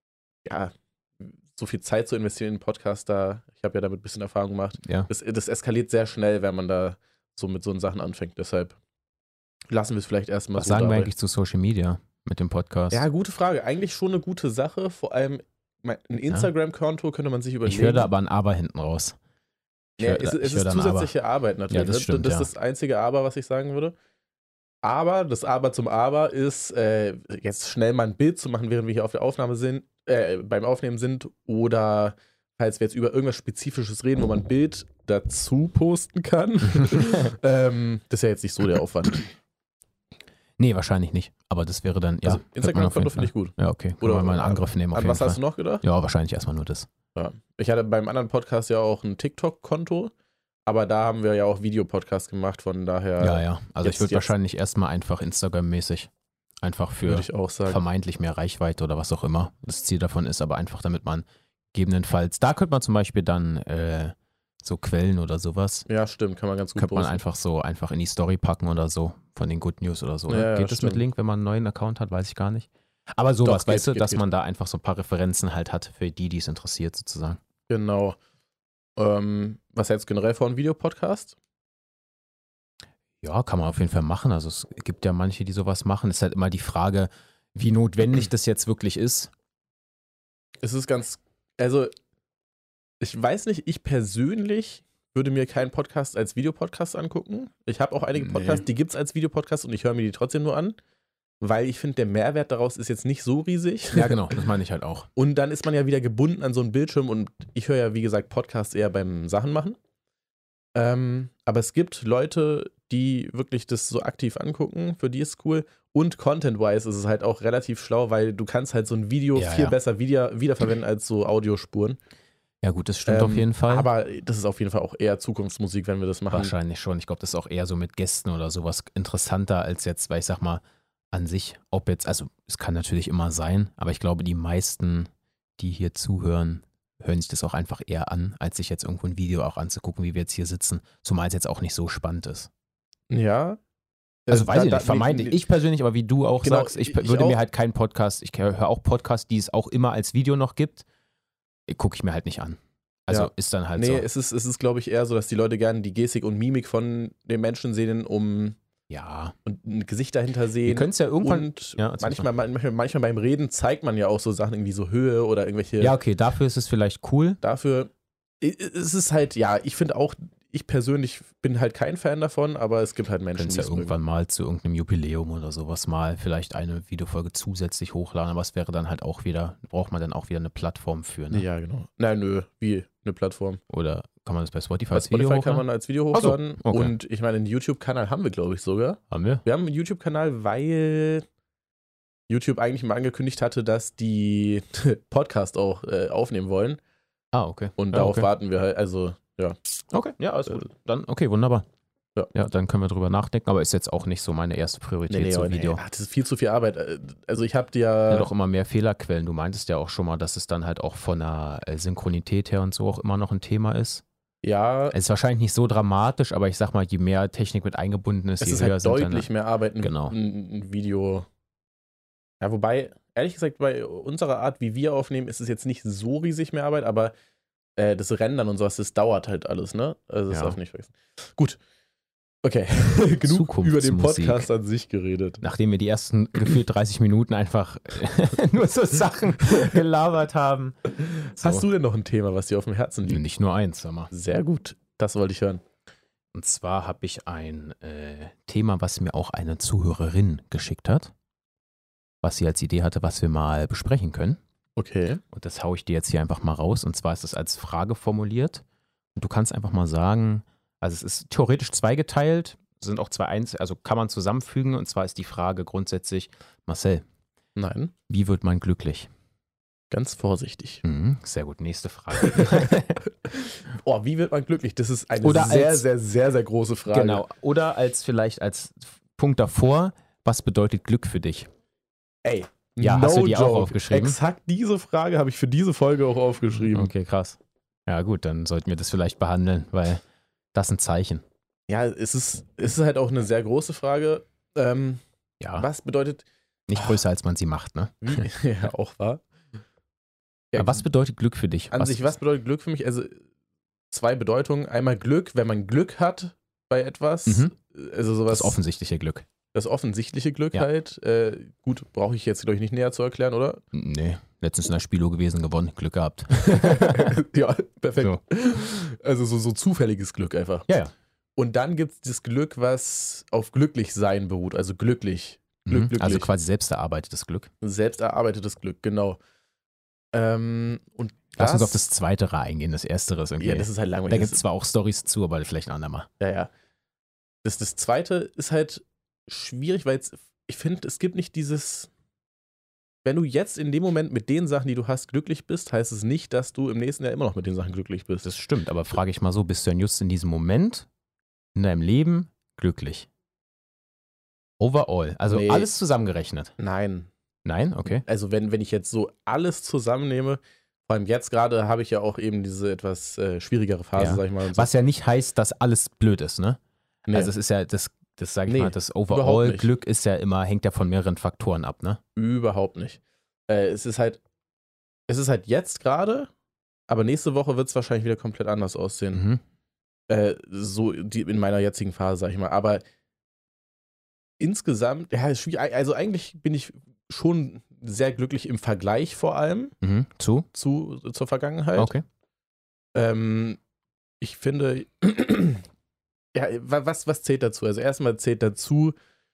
viel Zeit zu investieren in einen Podcast, ich habe ja damit ein bisschen Erfahrung gemacht, das eskaliert sehr schnell, wenn man da so mit so Sachen anfängt. Deshalb lassen wir es vielleicht erstmal so. Was sagen wir eigentlich zu Social Media mit dem Podcast? Ja, gute Frage. Eigentlich schon eine gute Sache. Vor allem ein Instagram-Konto könnte man sich überlegen. Ich höre da aber ein Aber hinten raus. Es ist zusätzliche Arbeit natürlich. Ja, das stimmt, das ist das einzige Aber, was ich sagen würde. Aber das Aber zum Aber ist, jetzt schnell mal ein Bild zu machen, während wir hier auf der Aufnahme sind, beim Aufnehmen sind, oder falls wir jetzt über irgendwas Spezifisches reden, wo man ein Bild dazu posten kann. Das ist ja jetzt nicht so der Aufwand. Nee, wahrscheinlich nicht. Aber das wäre dann, also Instagram-Konto finde ich gut. Ja, okay. Oder mal einen Angriff nehmen auf jeden Fall. An was hast du noch gedacht? Ja, wahrscheinlich erstmal nur das. Ja. Ich hatte beim anderen Podcast ja auch ein TikTok-Konto. Aber da haben wir ja auch Videopodcast gemacht, von daher Ja. Also ich würde jetzt- wahrscheinlich erstmal einfach Instagram-mäßig, einfach würde für ich auch sagen. vermeintlich mehr Reichweite oder was auch immer das Ziel davon ist, aber einfach damit man gegebenenfalls, da könnte man zum Beispiel dann so Quellen oder sowas, Ja, stimmt, kann man ganz gut könnte man posten. einfach in die Story packen oder so, von den Good News oder so. Ja, Ne? ja, Geht das mit stimmt. Link, wenn man einen neuen Account hat? Weiß ich gar nicht. Aber sowas, Doch, weißt du, geht. dass man da einfach so ein paar Referenzen halt hat für die es interessiert sozusagen. Genau. Was hältst du generell von Videopodcast? Ja, kann man auf jeden Fall machen. Also es gibt ja manche, die sowas machen. Es ist halt immer die Frage, wie notwendig das jetzt wirklich ist. Es ist also ich weiß nicht, ich persönlich würde mir keinen Podcast als Videopodcast angucken. Ich habe auch einige Nee. Podcasts, die gibt es als Videopodcast und ich höre mir die trotzdem nur an, weil ich finde, der Mehrwert daraus ist jetzt nicht so riesig. Ja, genau, das meine ich halt auch. Und dann ist man ja wieder gebunden an so einen Bildschirm und ich höre ja, wie gesagt, Podcasts eher beim Sachen machen. Aber es gibt Leute, die wirklich das so aktiv angucken, für die ist es cool. Und Content-wise ist es halt auch relativ schlau, weil du kannst halt so ein Video Ja, viel ja. besser wiederverwenden als so Audiospuren. Ja gut, das stimmt auf jeden Fall. Aber das ist auf jeden Fall auch eher Zukunftsmusik, wenn wir das machen. Wahrscheinlich schon. Ich glaube, das ist auch eher so mit Gästen oder sowas interessanter als jetzt, weil ich sag mal, an sich, ob jetzt, also es kann natürlich immer sein, aber ich glaube, die meisten, die hier zuhören, hören sich das auch einfach eher an, als sich jetzt irgendwo ein Video auch anzugucken, wie wir jetzt hier sitzen, zumal es jetzt auch nicht so spannend ist. Ja. Also weiß ich Da- nicht, vermeintlich, ich persönlich, aber wie du auch Genau, sagst, ich ich würde mir auch. halt keinen Podcast, ich höre auch Podcasts, die es auch immer als Video noch gibt, gucke ich mir halt nicht an. Also Ja. ist dann halt Nee, so. es ist glaube ich, eher so, dass die Leute gerne die Gestik und Mimik von den Menschen sehen, Ja, und ein Gesicht dahinter wir sehen. können es ja irgendwann. Und Ja, erzähl manchmal beim Reden zeigt man ja auch so Sachen, irgendwie so Höhe oder irgendwelche. Ja, okay, dafür ist es vielleicht cool. Dafür es ist halt, ja, ich finde auch, ich persönlich bin halt kein Fan davon, aber es gibt halt Menschen, Können es die ja es irgendwann mal zu irgendeinem Jubiläum oder sowas mal vielleicht eine Videofolge zusätzlich hochladen, aber es wäre dann halt auch wieder, braucht man dann auch wieder eine Plattform für, mögen. ne? Ja, genau. Nein, nö, wie eine Plattform. Oder kann man das bei Spotify Bei als Video Spotify kann hochladen? man als Video Ach so, hochladen. okay. Und ich meine, einen YouTube-Kanal haben wir, glaube ich, sogar. Haben wir? Wir haben einen YouTube-Kanal, weil YouTube eigentlich mal angekündigt hatte, dass die Podcast auch aufnehmen wollen. Ah, okay. Und Ja, darauf okay. warten wir halt, also, ja. Okay, ja, alles gut. Dann, okay, wunderbar. Ja. Dann können wir drüber nachdenken, aber ist jetzt auch nicht so meine erste Priorität, so aber Video. Ach, das ist viel zu viel Arbeit. Also ich habe dir Ja, doch immer mehr Fehlerquellen. Du meintest ja auch schon mal, dass es dann halt auch von der Synchronität her und so auch immer noch ein Thema ist. ja, Es ist wahrscheinlich nicht so dramatisch, aber ich sag mal, je mehr Technik mit eingebunden ist, es je ist höher halt sind deutlich mehr Arbeit, Genau. ein Video. Ja, wobei, ehrlich gesagt, bei unserer Art, wie wir aufnehmen, ist es jetzt nicht so riesig mehr Arbeit, aber das Rendern und sowas, das dauert halt alles, ne? Also das Ja. darf ich nicht vergessen. Gut. Okay, genug über den Zukunftsmusik. Podcast an sich geredet. Nachdem wir die ersten gefühlt 30 Minuten einfach nur so Sachen gelabert haben. So. Hast du denn noch ein Thema, was dir auf dem Herzen liegt? Nicht nur eins, sag mal. Sehr gut. Das wollte ich hören. Und zwar habe ich ein Thema, was mir auch eine Zuhörerin geschickt hat, was sie als Idee hatte, was wir mal besprechen können. Okay. Und das haue ich dir jetzt hier einfach mal raus. Und zwar ist es als Frage formuliert. Und du kannst einfach mal sagen, also es ist theoretisch zweigeteilt, sind auch zwei also kann man zusammenfügen. Und zwar ist die Frage grundsätzlich, Marcel, Nein. wie wird man glücklich? Ganz vorsichtig. Sehr gut, nächste Frage. Oh, wie wird man glücklich? Das ist eine Oder sehr, als- sehr, sehr, sehr große Frage. Genau. Oder vielleicht als Punkt davor, was bedeutet Glück für dich? Ey, Ja, hast du die auch joke. aufgeschrieben? Exakt diese Frage habe ich für diese Folge auch aufgeschrieben. Okay, krass. Ja gut, dann sollten wir das vielleicht behandeln, weil das ist ein Zeichen. Ja, es ist halt auch eine sehr große Frage. Ja, Was bedeutet, nicht größer, als man sie macht, ne? wie, ja, auch wahr. Ja, Aber was bedeutet Glück für dich? an sich, was bedeutet Glück für mich? Also, zwei Bedeutungen. Einmal Glück, wenn man Glück hat bei etwas. Mhm. Also sowas. Das offensichtliche Glück. Das offensichtliche Glück Ja. halt. Gut, brauche ich jetzt, glaube ich, nicht näher zu erklären, oder? Nee, letztens in der Spielo gewesen, gewonnen, Glück gehabt. Ja, perfekt. So. Also so zufälliges Glück einfach. Ja, ja. Und dann gibt es das Glück, was auf Glücklichsein beruht. Also glücklich. Glücklich. Also quasi selbst erarbeitetes Glück. Selbst erarbeitetes Glück, genau. Und Lass uns auf das Zweitere eingehen, das Erstere ist irgendwie. Ja, das ist halt Da langweilig. gibt es zwar auch Storys zu, aber vielleicht ein andermal. Ja. Das Zweite ist halt schwierig, weil ich finde, es gibt nicht dieses. wenn du jetzt in dem Moment mit den Sachen, die du hast, glücklich bist, heißt es nicht, dass du im nächsten Jahr immer noch mit den Sachen glücklich bist. Das stimmt, aber frage ich mal so, bist du denn just in diesem Moment in deinem Leben glücklich? Overall, also Nee. alles zusammengerechnet. Nein. Nein? Okay. Also wenn ich jetzt so alles zusammennehme, vor allem jetzt gerade habe ich ja auch eben diese etwas schwierigere Phase, Ja. sag ich mal. Und so. Was ja nicht heißt, dass alles blöd ist, ne? Nee, Also es ist ja, das sage ich Nee, mal, das überhaupt Overall-Glück ist ja immer, hängt ja von mehreren Faktoren ab, ne? überhaupt nicht. Es ist halt jetzt gerade, aber nächste Woche wird es wahrscheinlich wieder komplett anders aussehen. Mhm. So in meiner jetzigen Phase, sag ich mal. Aber insgesamt, ja, ist schwierig. Also eigentlich bin ich schon sehr glücklich im Vergleich vor allem Mhm. zur Vergangenheit. Okay. Ich finde, ja, was zählt dazu? Also erstmal zählt dazu,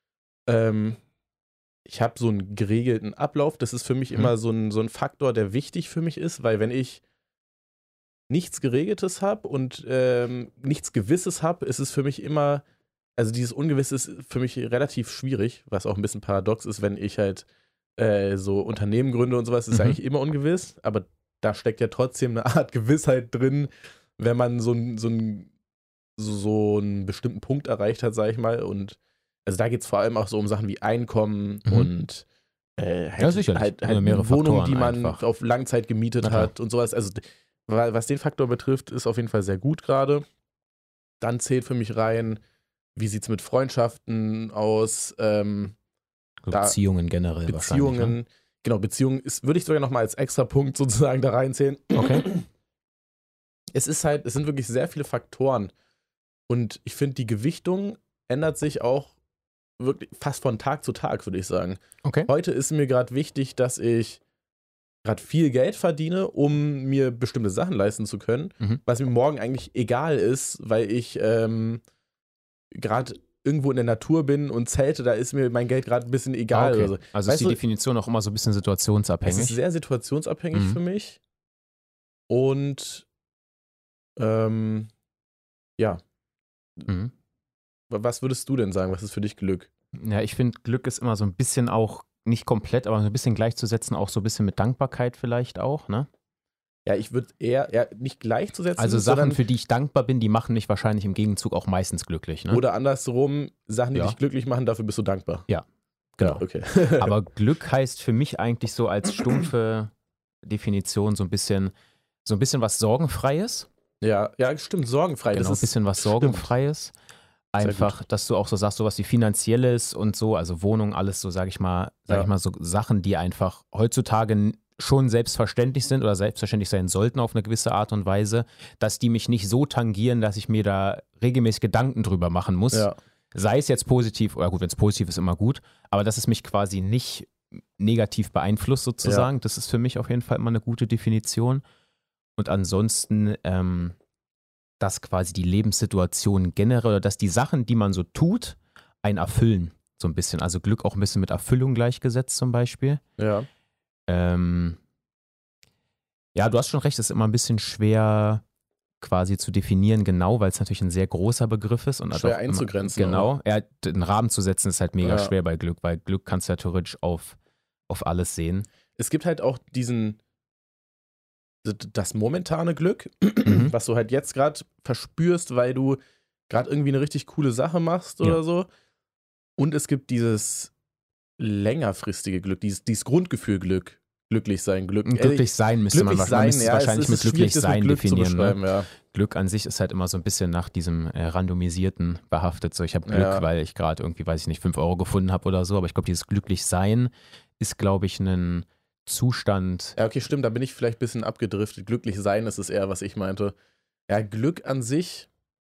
ich habe so einen geregelten Ablauf. Das ist für mich immer so ein Faktor, der wichtig für mich ist, weil wenn ich nichts Geregeltes habe und nichts Gewisses habe, ist es für mich immer, also dieses Ungewisse ist für mich relativ schwierig, was auch ein bisschen paradox ist, wenn ich halt so Unternehmen gründe und sowas, ist eigentlich immer ungewiss, aber da steckt ja trotzdem eine Art Gewissheit drin, wenn man so einen bestimmten Punkt erreicht hat, sag ich mal. Und also da geht es vor allem auch so um Sachen wie Einkommen und Ja, sicherlich. halt Mehrere Wohnungen, Faktoren die man einfach. auf Langzeit gemietet hat und sowas. Also was den Faktor betrifft, ist auf jeden Fall sehr gut gerade. Dann zählt für mich rein, wie sieht es mit Freundschaften aus, Beziehungen generell wahrscheinlich. Beziehungen. Genau, Beziehungen würde ich sogar nochmal als extra Punkt sozusagen da reinzählen. Ne? Okay. Es sind wirklich sehr viele Faktoren. Und ich finde, die Gewichtung ändert sich auch wirklich fast von Tag zu Tag, würde ich sagen. Okay. Heute ist mir gerade wichtig, dass ich gerade viel Geld verdiene, um mir bestimmte Sachen leisten zu können, was mir morgen eigentlich egal ist, weil ich gerade irgendwo in der Natur bin und zelte, da ist mir mein Geld gerade ein bisschen egal. Okay. Oder so. Also ist die Definition auch immer so ein bisschen situationsabhängig. Es ist sehr situationsabhängig für mich. Und ja. Was würdest du denn sagen? Was ist für dich Glück? Ja, ich finde, Glück ist immer so ein bisschen auch, nicht komplett, aber so ein bisschen gleichzusetzen, auch so ein bisschen mit Dankbarkeit vielleicht auch, ne? Ja, ich würde eher nicht gleichzusetzen. Also Sachen, für die ich dankbar bin, die machen mich wahrscheinlich im Gegenzug auch meistens glücklich, ne? Oder andersrum, Sachen, die dich glücklich machen, dafür bist du dankbar. Ja, genau. Ja, okay. Aber Glück heißt für mich eigentlich so als stumpfe Definition so ein bisschen was Sorgenfreies. Ja, stimmt, sorgenfrei. Genau, Das ein bisschen was Sorgenfreies. Einfach, dass du auch so sagst, sowas wie Finanzielles und so, also Wohnung, alles so, sag ich mal, so Sachen, die einfach heutzutage schon selbstverständlich sind oder selbstverständlich sein sollten auf eine gewisse Art und Weise, dass die mich nicht so tangieren, dass ich mir da regelmäßig Gedanken drüber machen muss. Ja. Sei es jetzt positiv, oder gut, wenn es positiv ist, immer gut, aber dass es mich quasi nicht negativ beeinflusst sozusagen, das ist für mich auf jeden Fall immer eine gute Definition. Und ansonsten, dass quasi die Lebenssituation generell oder dass die Sachen, die man so tut, einen erfüllen, so ein bisschen. Also Glück auch ein bisschen mit Erfüllung gleichgesetzt zum Beispiel. Ja. Ja, du hast schon recht, es ist immer ein bisschen schwer quasi zu definieren, genau, weil es natürlich ein sehr großer Begriff ist. Und schwer einzugrenzen. Genau, den Rahmen zu setzen ist halt mega schwer bei Glück, weil Glück kannst du ja theoretisch auf alles sehen. Es gibt halt auch das momentane Glück, was du halt jetzt gerade verspürst, weil du gerade irgendwie eine richtig coole Sache machst oder so. Und es gibt dieses längerfristige Glück, dieses Grundgefühl glücklich sein, Glücklich sein müsste man wahrscheinlich mit glücklich sein definieren. Ne? Glück an sich ist halt immer so ein bisschen nach diesem Randomisierten behaftet. So, ich habe Glück, weil ich gerade irgendwie, weiß ich nicht, 5 Euro gefunden habe oder so. Aber ich glaube, dieses glücklich sein ist, glaube ich, ein Zustand. Ja, okay, stimmt, da bin ich vielleicht ein bisschen abgedriftet. Glücklich sein ist es eher, was ich meinte. Ja, Glück an sich,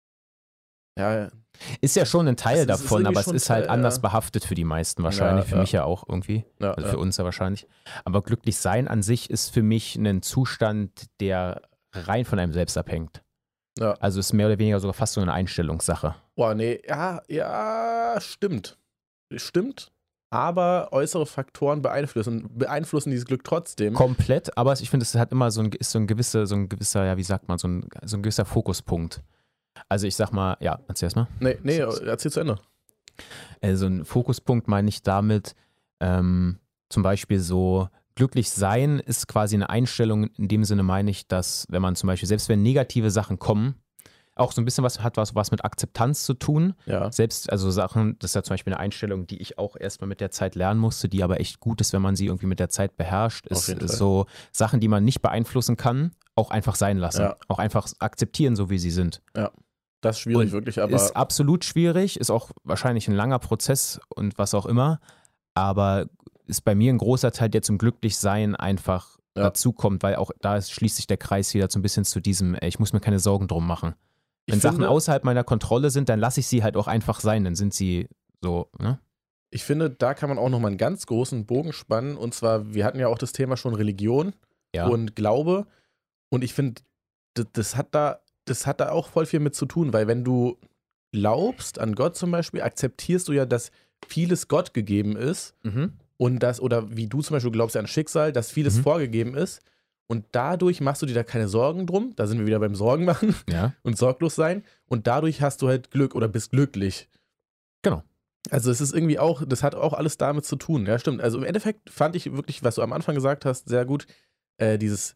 ist ja schon ein Teil davon, aber es ist halt Teil, anders behaftet für die meisten wahrscheinlich. Für mich ja auch irgendwie. Also für uns ja wahrscheinlich. Aber glücklich sein an sich ist für mich ein Zustand, der rein von einem selbst abhängt. Ja. Also ist mehr oder weniger sogar fast so eine Einstellungssache. Boah, nee, ja, stimmt. Stimmt. Aber äußere Faktoren beeinflussen dieses Glück trotzdem. Komplett, aber ich finde, es hat immer so ein gewisser, ja, wie sagt man, so ein gewisser Fokuspunkt. Also ich sag mal, ja, erzähl erst mal. Nee, erzähl zu Ende. Also ein Fokuspunkt meine ich damit, zum Beispiel so, glücklich sein ist quasi eine Einstellung, in dem Sinne meine ich, dass wenn man zum Beispiel, selbst wenn negative Sachen kommen, auch so ein bisschen was mit Akzeptanz zu tun. Ja. Selbst, also Sachen, das ist ja zum Beispiel eine Einstellung, die ich auch erstmal mit der Zeit lernen musste, die aber echt gut ist, wenn man sie irgendwie mit der Zeit beherrscht, ist so Sachen, die man nicht beeinflussen kann, auch einfach sein lassen. Ja. Auch einfach akzeptieren, so wie sie sind. Ja. Das ist schwierig, wirklich, aber. Ist absolut schwierig, ist auch wahrscheinlich ein langer Prozess und was auch immer, aber ist bei mir ein großer Teil, der zum Glücklichsein einfach dazukommt, weil auch da schließt sich der Kreis wieder so ein bisschen zu diesem, ich muss mir keine Sorgen drum machen. Wenn Sachen außerhalb meiner Kontrolle sind, dann lasse ich sie halt auch einfach sein, dann sind sie so, ne? Ich finde, da kann man auch nochmal einen ganz großen Bogen spannen, und zwar, wir hatten ja auch das Thema schon Religion und Glaube, und ich finde, das hat da auch voll viel mit zu tun, weil wenn du glaubst an Gott zum Beispiel, akzeptierst du ja, dass vieles Gott gegeben ist und das, oder wie du zum Beispiel glaubst an Schicksal, dass vieles vorgegeben ist. Und dadurch machst du dir da keine Sorgen drum. Da sind wir wieder beim Sorgen machen und sorglos sein. Und dadurch hast du halt Glück oder bist glücklich. Genau. Also es ist irgendwie auch, das hat auch alles damit zu tun. Ja, stimmt. Also im Endeffekt fand ich wirklich, was du am Anfang gesagt hast, sehr gut, dieses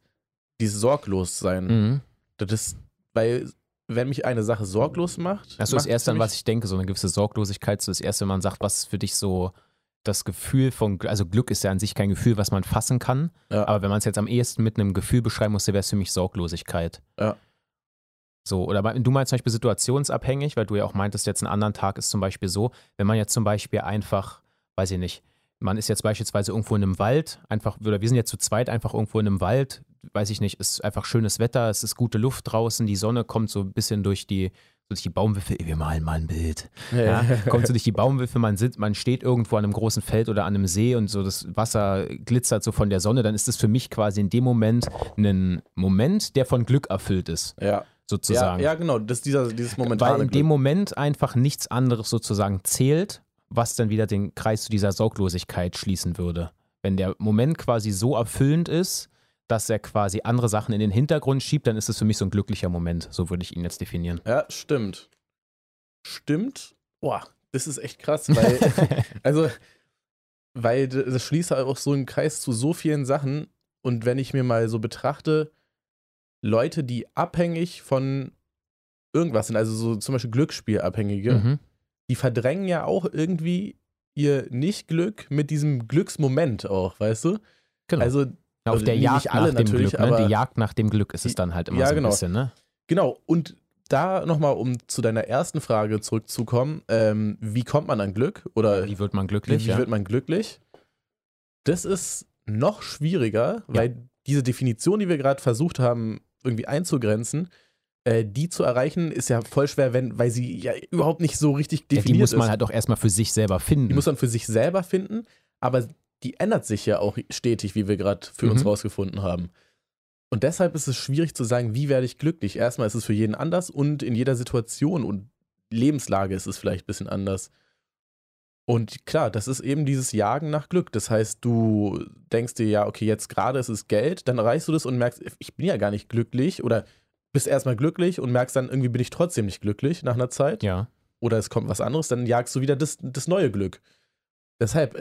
Sorglossein. Das ist, weil, wenn mich eine Sache sorglos macht. Das ist das Erste, an was ich denke, so eine gewisse Sorglosigkeit. So das Erste, wenn man sagt, was für dich so das Gefühl von, also Glück ist ja an sich kein Gefühl, was man fassen kann, aber wenn man es jetzt am ehesten mit einem Gefühl beschreiben musste, wäre es für mich Sorglosigkeit. Ja. So, oder du meinst zum Beispiel situationsabhängig, weil du ja auch meintest, jetzt einen anderen Tag ist zum Beispiel so, wenn man jetzt zum Beispiel einfach, weiß ich nicht, man ist jetzt beispielsweise irgendwo in einem Wald, einfach, oder wir sind jetzt zu zweit einfach irgendwo in einem Wald, weiß ich nicht, ist einfach schönes Wetter, es ist gute Luft draußen, die Sonne kommt so ein bisschen durch die Baumwipfel, wir malen mal ein Bild. Ja, kommt so durch die Baumwipfel, man steht irgendwo an einem großen Feld oder an einem See und so das Wasser glitzert so von der Sonne, dann ist das für mich quasi in dem Moment ein Moment, der von Glück erfüllt ist. Ja. Sozusagen. Ja, genau, das ist dieses momentane Weil in dem Moment einfach nichts anderes sozusagen zählt, was dann wieder den Kreis zu dieser Sorglosigkeit schließen würde. Wenn der Moment quasi so erfüllend ist, dass er quasi andere Sachen in den Hintergrund schiebt, dann ist es für mich so ein glücklicher Moment. So würde ich ihn jetzt definieren. Ja, stimmt. Stimmt? Boah, das ist echt krass, weil das schließt halt auch so einen Kreis zu so vielen Sachen. Und wenn ich mir mal so betrachte, Leute, die abhängig von irgendwas sind, also so zum Beispiel Glücksspielabhängige, die verdrängen ja auch irgendwie ihr Nicht-Glück mit diesem Glücksmoment auch, weißt du? Genau. Also auf der Jagd nach dem Glück, ne? aber die Jagd nach dem Glück ist es dann halt immer so ein bisschen, ne? Genau, und da nochmal, um zu deiner ersten Frage zurückzukommen, wie kommt man an Glück? Oder wie wird man glücklich? Wie wird man glücklich? Das ist noch schwieriger, weil diese Definition, die wir gerade versucht haben, irgendwie einzugrenzen, die zu erreichen, ist ja voll schwer, weil sie ja überhaupt nicht so richtig definiert ist. Die muss man halt auch erstmal für sich selber finden. Die muss man für sich selber finden, aber die ändert sich ja auch stetig, wie wir gerade für uns rausgefunden haben. Und deshalb ist es schwierig zu sagen, wie werde ich glücklich. Erstmal ist es für jeden anders und in jeder Situation und Lebenslage ist es vielleicht ein bisschen anders. Und klar, das ist eben dieses Jagen nach Glück. Das heißt, du denkst dir ja, okay, jetzt gerade ist es Geld, dann erreichst du das und merkst, ich bin ja gar nicht glücklich, oder bist erstmal glücklich und merkst dann, irgendwie bin ich trotzdem nicht glücklich nach einer Zeit. Ja. Oder es kommt was anderes, dann jagst du wieder das neue Glück. Deshalb,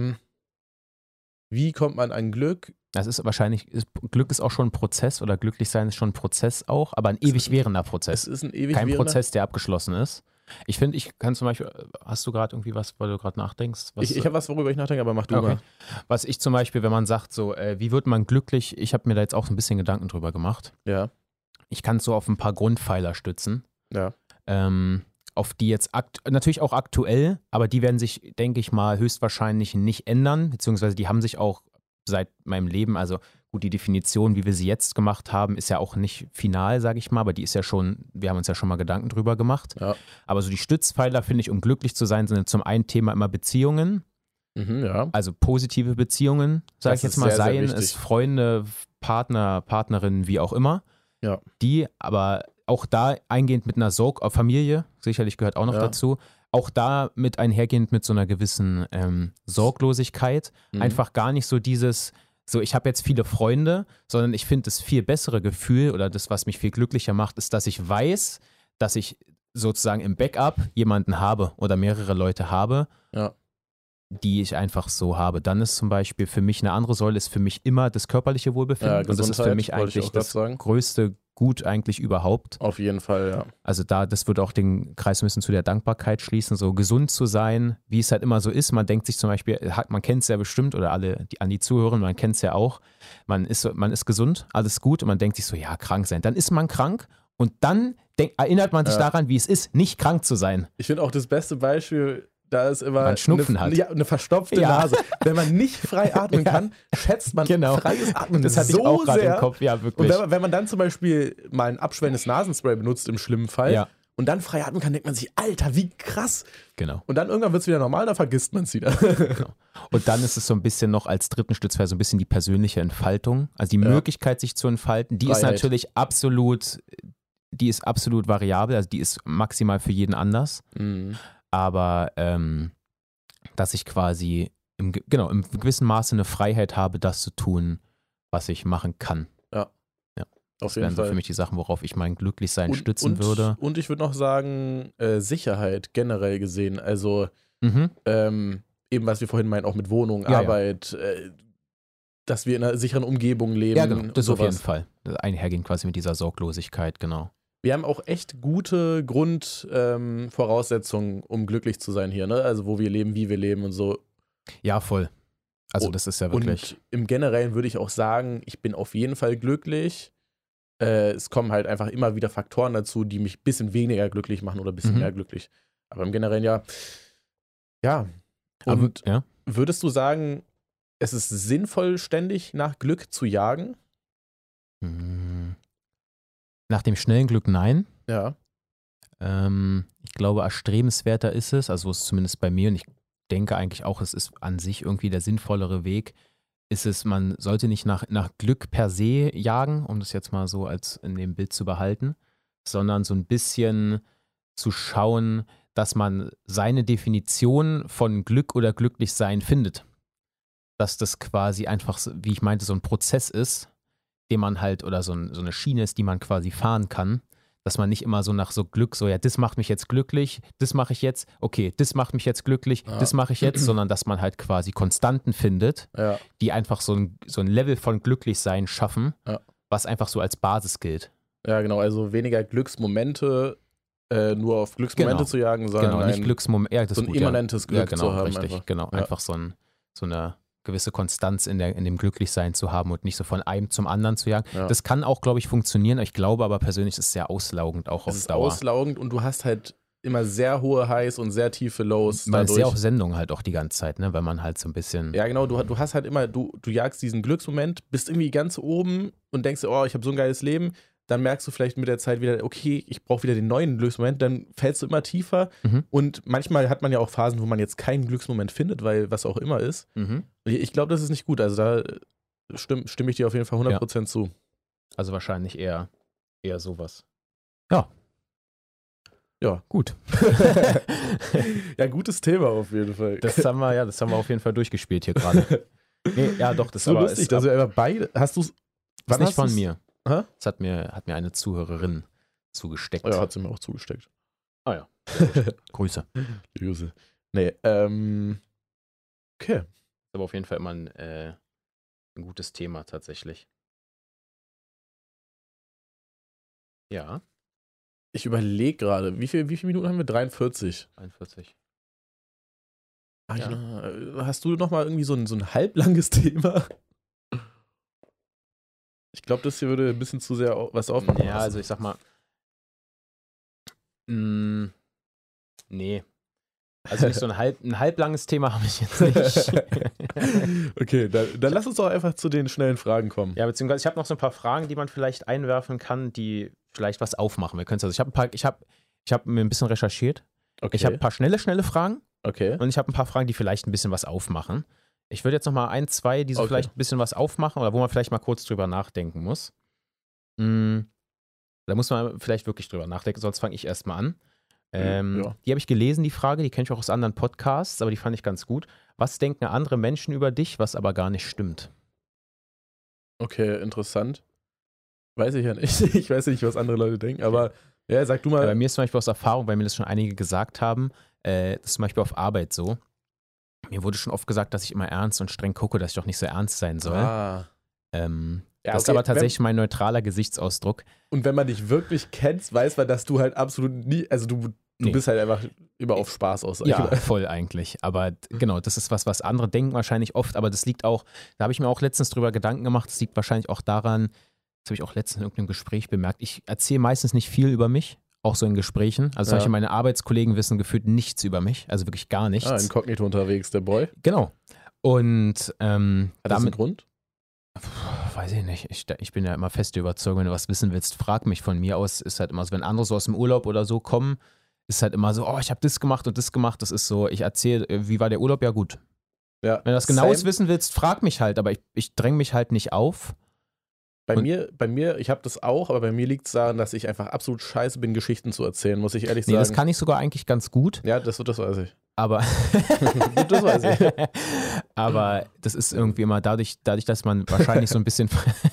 wie kommt man an Glück? Das ist wahrscheinlich, Glück ist auch schon ein Prozess, oder glücklich sein ist schon ein Prozess auch, aber ein ewig währender Prozess. Es ist ein ewig Kein währender Prozess, der abgeschlossen ist. Ich finde, ich kann zum Beispiel, hast du gerade irgendwie was, weil du gerade nachdenkst? Ich habe was, worüber ich nachdenke, aber mach du mal. Was ich zum Beispiel, wenn man sagt, so, wie wird man glücklich, ich habe mir da jetzt auch so ein bisschen Gedanken drüber gemacht. Ja. Ich kann es so auf ein paar Grundpfeiler stützen. Ja. Auf die jetzt natürlich auch aktuell, aber die werden sich, denke ich mal, höchstwahrscheinlich nicht ändern, beziehungsweise die haben sich auch seit meinem Leben, also gut, die Definition, wie wir sie jetzt gemacht haben, ist ja auch nicht final, sage ich mal, aber die ist ja schon, wir haben uns ja schon mal Gedanken drüber gemacht. Ja. Aber so die Stützpfeiler, finde ich, um glücklich zu sein, sind zum einen Thema immer Beziehungen. Ja. Also positive Beziehungen, sage ich jetzt mal, sehr, seien sehr es Freunde, Partner, Partnerinnen, wie auch immer. Ja. Die aber auch da eingehend mit einer Familie, sicherlich gehört auch noch dazu, auch da mit einhergehend mit so einer gewissen Sorglosigkeit, einfach gar nicht so dieses, so ich habe jetzt viele Freunde, sondern ich finde das viel bessere Gefühl oder das, was mich viel glücklicher macht, ist, dass ich weiß, dass ich sozusagen im Backup jemanden habe oder mehrere Leute habe, die ich einfach so habe. Dann ist zum Beispiel für mich eine andere Säule, ist für mich immer das körperliche Wohlbefinden. Und das ist für mich eigentlich das größte Gut eigentlich überhaupt. Auf jeden Fall, ja. Also das würde auch den Kreis ein bisschen zu der Dankbarkeit schließen, so gesund zu sein, wie es halt immer so ist. Man denkt sich zum Beispiel, man kennt es ja bestimmt oder alle, an die Zuhörer, man kennt es ja auch, man ist gesund, alles gut und man denkt sich so, ja, krank sein. Dann ist man krank und dann erinnert man sich daran, wie es ist, nicht krank zu sein. Ich finde auch das beste Beispiel, da ist immer eine verstopfte Nase. Wenn man nicht frei atmen kann, schätzt man freies Atmen das hatte ich auch gerade im Kopf, ja, wirklich. Und wenn man dann zum Beispiel mal ein abschwellendes Nasenspray benutzt, im schlimmen Fall, und dann frei atmen kann, denkt man sich, Alter, wie krass. Genau. Und dann irgendwann wird es wieder normal, dann vergisst man es wieder. Genau. Und dann ist es so ein bisschen noch als dritten Stützpfeiler so ein bisschen die persönliche Entfaltung, also die Möglichkeit, sich zu entfalten, die Freiheit. ist natürlich absolut variabel, also die ist maximal für jeden anders. Mhm. Aber dass ich quasi im gewissen Maße eine Freiheit habe, das zu tun, was ich machen kann. Ja. Das wären so für mich die Sachen, worauf ich mein Glücklichsein stützen würde. Und ich würde noch sagen, Sicherheit generell gesehen. Also eben, was wir vorhin meinten, auch mit Wohnung, Arbeit, dass wir in einer sicheren Umgebung leben. Ja, genau, das auf jeden Fall. Einhergehen quasi mit dieser Sorglosigkeit, genau. Wir haben auch echt gute Grundvoraussetzungen, um glücklich zu sein hier, ne? Also wo wir leben, wie wir leben und so. Ja, voll. Also das ist ja wirklich. Und im Generellen würde ich auch sagen, ich bin auf jeden Fall glücklich. Es kommen halt einfach immer wieder Faktoren dazu, die mich ein bisschen weniger glücklich machen oder ein bisschen mehr glücklich. Aber im Generellen ja. Und würdest du sagen, es ist sinnvoll, ständig nach Glück zu jagen? Nach dem schnellen Glück nein. Ja. Ich glaube, erstrebenswerter ist es, also ist zumindest bei mir, und ich denke eigentlich auch, es ist an sich irgendwie der sinnvollere Weg, ist es, man sollte nicht nach Glück per se jagen, um das jetzt mal so als in dem Bild zu behalten, sondern so ein bisschen zu schauen, dass man seine Definition von Glück oder Glücklichsein findet. Dass das quasi einfach, wie ich meinte, so ein Prozess ist, den man halt, oder so eine Schiene ist, die man quasi fahren kann, dass man nicht immer so nach so Glück, so ja, das macht mich jetzt glücklich, das mache ich jetzt, okay, das macht mich jetzt glücklich, das mache ich jetzt, sondern dass man halt quasi Konstanten findet, die einfach so ein Level von Glücklichsein schaffen, was einfach so als Basis gilt. Ja, genau, also weniger Glücksmomente, nur auf Glücksmomente zu jagen, sondern nicht Glücksmomente, so ein immanentes Glück zu haben. Richtig, einfach so eine gewisse Konstanz in dem Glücklichsein zu haben und nicht so von einem zum anderen zu jagen. Ja. Das kann auch, glaube ich, funktionieren. Ich glaube aber persönlich, ist es sehr auslaugend auch auf Dauer. Es ist auslaugend und du hast halt immer sehr hohe Highs und sehr tiefe Lows. Man ist ja auf Sendung halt auch die ganze Zeit, ne? Weil man halt so ein bisschen... Ja, genau. Du hast halt immer, du jagst diesen Glücksmoment, bist irgendwie ganz oben und denkst, oh, ich habe so ein geiles Leben. Dann merkst du vielleicht mit der Zeit wieder, okay, ich brauche wieder den neuen Glücksmoment, dann fällst du immer tiefer und manchmal hat man ja auch Phasen, wo man jetzt keinen Glücksmoment findet, weil was auch immer ist. Ich glaube, das ist nicht gut, also da stimme ich dir auf jeden Fall 100% zu. Also wahrscheinlich eher sowas. Ja, gut. Ja, gutes Thema auf jeden Fall. Das haben wir auf jeden Fall durchgespielt hier gerade. Nee, ja, doch, das ist so lustig, dass wir immer beide, hast du es, das ist nicht von mir. Das hat mir eine Zuhörerin zugesteckt. Oh ja, hat sie mir auch zugesteckt. Ah ja. Grüße. Nee, okay. Aber auf jeden Fall immer ein gutes Thema tatsächlich. Ja. Ich überlege gerade, wie viele Minuten haben wir? 43. 41. Hast du noch mal irgendwie so ein halblanges Thema? Ich glaube, das hier würde ein bisschen zu sehr was aufmachen. Ja, also ich sag mal, nee. Also nicht so ein halblanges Thema habe ich jetzt nicht. Okay, dann lass uns doch einfach zu den schnellen Fragen kommen. Ja, beziehungsweise ich habe noch so ein paar Fragen, die man vielleicht einwerfen kann, die vielleicht was aufmachen. Ich habe mir ein bisschen recherchiert. Okay. Ich habe ein paar schnelle Fragen. Okay. Und ich habe ein paar Fragen, die vielleicht ein bisschen was aufmachen. Ich würde jetzt noch mal 1, 2, die so vielleicht ein bisschen was aufmachen oder wo man vielleicht mal kurz drüber nachdenken muss. Da muss man vielleicht wirklich drüber nachdenken, sonst fange ich erstmal an. Die habe ich gelesen, die Frage, die kenne ich auch aus anderen Podcasts, aber die fand ich ganz gut. Was denken andere Menschen über dich, was aber gar nicht stimmt? Okay, interessant. Weiß ich ja nicht. Ich weiß ja nicht, was andere Leute denken, aber ja, sag du mal. Bei mir ist zum Beispiel aus Erfahrung, weil mir das schon einige gesagt haben, das ist zum Beispiel auf Arbeit so. Mir wurde schon oft gesagt, dass ich immer ernst und streng gucke, dass ich doch nicht so ernst sein soll. Ja, Das ist aber tatsächlich mein neutraler Gesichtsausdruck. Und wenn man dich wirklich kennt, weiß man, dass du halt absolut nie, also du bist halt einfach immer auf Spaß aus. Ja, voll eigentlich. Aber genau, das ist was andere denken wahrscheinlich oft, aber das liegt auch, da habe ich mir auch letztens drüber Gedanken gemacht, das liegt wahrscheinlich auch daran, das habe ich auch letztens in irgendeinem Gespräch bemerkt, ich erzähle meistens nicht viel über mich, auch so in Gesprächen. Also zum Beispiel meine Arbeitskollegen wissen gefühlt nichts über mich, also wirklich gar nichts. Inkognito unterwegs, der Boy. Genau. Und Hat das einen Grund? Weiß ich nicht. Ich bin ja immer fest der Überzeugung, wenn du was wissen willst, frag mich. Von mir aus ist halt immer so, wenn andere so aus dem Urlaub oder so kommen, ist halt immer so, oh, ich habe das gemacht und das gemacht. Das ist so, ich erzähle, wie war der Urlaub? Ja, gut. Ja, wenn du das genaues wissen willst, frag mich halt, aber ich dränge mich halt nicht auf. Bei mir, ich habe das auch, aber bei mir liegt es daran, dass ich einfach absolut scheiße bin, Geschichten zu erzählen, muss ich ehrlich sagen. Das kann ich sogar eigentlich ganz gut. Ja, das weiß ich. Aber das weiß ich. Aber das ist irgendwie immer dadurch, dass man wahrscheinlich so ein bisschen